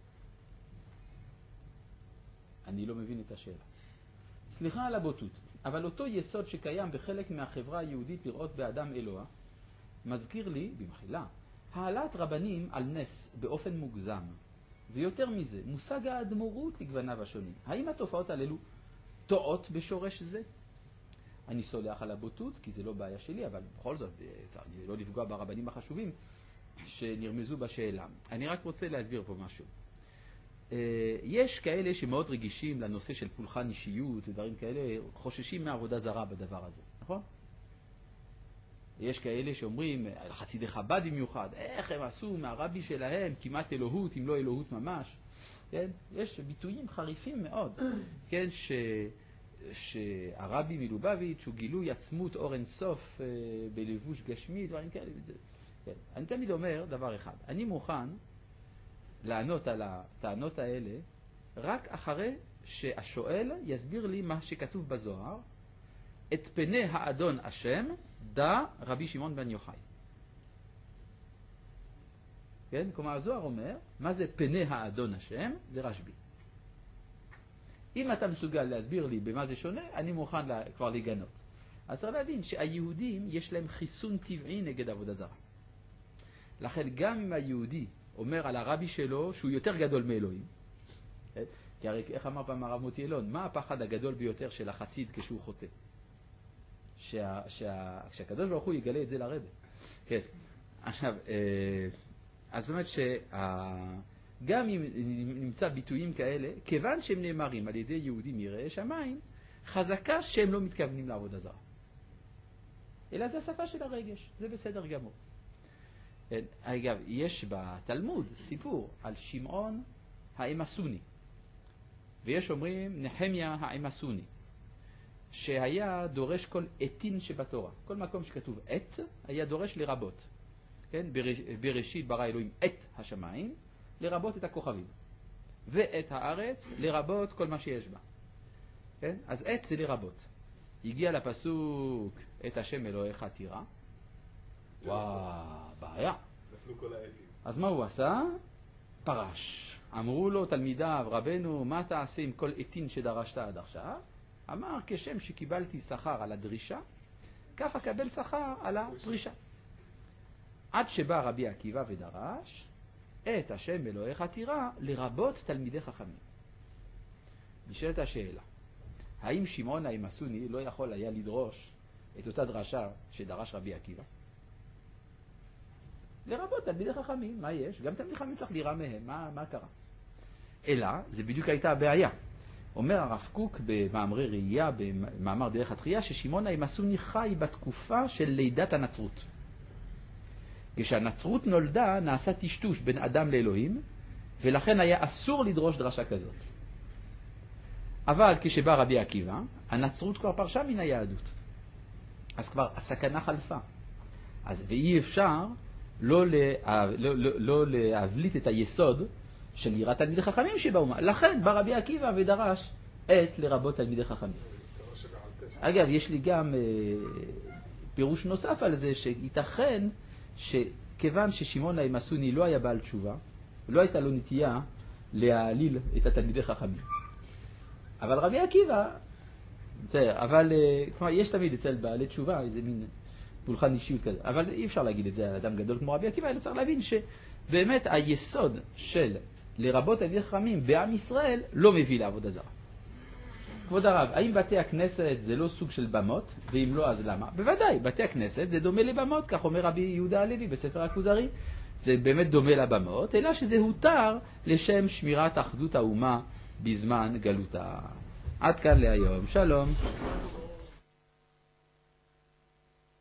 [SPEAKER 1] אני לא מבין את השאלה. סליחה על הבוטות, אבל אותו יסוד שקיים בחלק מהחברה היהודית לראות באדם אלוה, מזכיר לי, במחילה, העלת רבנים על נס באופן מוגזם, ויותר מזה, מושג האדמו"רות לגווניו השונים. האם התופעות הללו טועות בשורש זה? אני סולח על הבוטות, כי זה לא בעיה שלי, אבל בכל זאת, צריך לא לפגוע ברבנים החשובים שנרמזו בשאלה. אני רק רוצה להסביר פה משהו. יש כאלה שמאוד רגישים לנושא של פולחן אישיות ודברים כאלה, חוששים מעבודה זרה בדבר הזה, נכון? יש כאלה שאומרים, חסידי חב"ד במיוחד, איך הם עשו מהרבי שלהם כמעט אלוהות, אם לא אלוהות ממש, כן? יש ביטויים חריפים מאוד, כן? שהרבי מלובביץ' הוא גילוי עצמות אור אינסוף בלבוש גשמי, דברים כאלה. כן. אני תמיד אומר דבר אחד, אני מוכן לענות על הטענות האלה רק אחרי שהשואל יסביר לי מה שכתוב בזוהר, את פני האדון השם דע רבי שמעון בן יוחאי. כן? כלומר, הזוהר אומר, מה זה פני האדון השם? זה רשב"י. אם אתה מסוגל להסביר לי במה זה שונה, אני מוכן לה, כבר לגנות. אז צריך להבין שהיהודים יש להם חיסון טבעי נגד עבודה זרה. לכן גם אם היהודי אומר על הרבי שלו שהוא יותר גדול מאלוהים, כן? כי הרי איך אמר פעם הרב מוטי אלון, מה הפחד הגדול ביותר של החסיד כשהוא חוטא? שה, שה, שהקדוש ברוך הוא יגלה את זה לרבי. כן. עכשיו, אז זאת אומרת שגם אם נמצא ביטויים כאלה, כיוון שהם נאמרים על ידי יהודים יראי שמיים, חזקה שהם לא מתכוונים לעבודה זרה. אלא זה השפה של הרגש, זה בסדר גמור. אגב, יש בתלמוד סיפור על שמעון האמסוני, ויש אומרים נחמיה האמסוני, שהיה דורש כל עתין שבתורה. כל מקום שכתוב עת, היה דורש לרבות. כן? בראשית ברא אלוהים את השמיים, לרבות את הכוכבים. ואת הארץ, לרבות כל מה שיש בה. כן? אז עת זה לרבות. הגיע לפסוק, את השם אלוהיך תירא. וואו, בעיה.
[SPEAKER 8] נפלו כל העתים.
[SPEAKER 1] אז מה הוא עשה? פרש. אמרו לו תלמידיו, רבנו, מה תעשה עם כל עתין שדרשת עד עכשיו? אמר, כשם שקיבלתי שכר על הדרישה, כך אקבל שכר על הפרישה. עד שבא רבי עקיבא ודרש, את השם אלוהיך תירא, לרבות תלמידי חכמים. נשאלת השאלה, האם שמעון האמסוני לא יכול היה לדרוש את אותה דרשה שדרש רבי עקיבא? לרבות תלמידי חכמים, מה יש? גם תלמידי חכמים צריך לירא מהם, מה, מה קרה? אלא, זה בדיוק הייתה הבעיה. אומר הרב קוק במאמרי ראייה, במאמר דרך התחייה, ששמעון האמסוני חי בתקופה של לידת הנצרות. כשהנצרות נולדה, נעשה טשטוש בין אדם לאלוהים, ולכן היה אסור לדרוש דרשה כזאת. אבל כשבא רבי עקיבא, הנצרות כבר פרשה מן היהדות. אז כבר הסכנה חלפה. אז ואי אפשר לא, לה, לא, לא, לא להבליט את היסוד של יראת תלמידי חכמים שבאומה. לכן בא רבי עקיבא ודרש את לרבות תלמידי חכמים. אגב, יש לי גם אה, פירוש נוסף על זה, שייתכן שכיוון ששמעון האמסוני לא היה בעל תשובה, לא הייתה לו נטייה להעליל את התלמידי חכמים. אבל רבי עקיבא, אבל כלומר, יש תמיד אצל בעלי תשובה איזה מין פולחן אישיות כזה, אבל אי אפשר להגיד את זה על אדם גדול כמו רבי עקיבא, אלא צריך להבין שבאמת היסוד של לרבות תלמידי חכמים בעם ישראל לא מביא לעבודה זרה. כבוד הרב, האם בתי הכנסת זה לא סוג של במות? ואם לא, אז למה? בוודאי, בתי הכנסת זה דומה לבמות, כך אומר רבי יהודה הלוי בספר הכוזרי. זה באמת דומה לבמות, אלא שזה הותר לשם שמירת אחדות האומה בזמן גלותה. עד כאן להיום. שלום.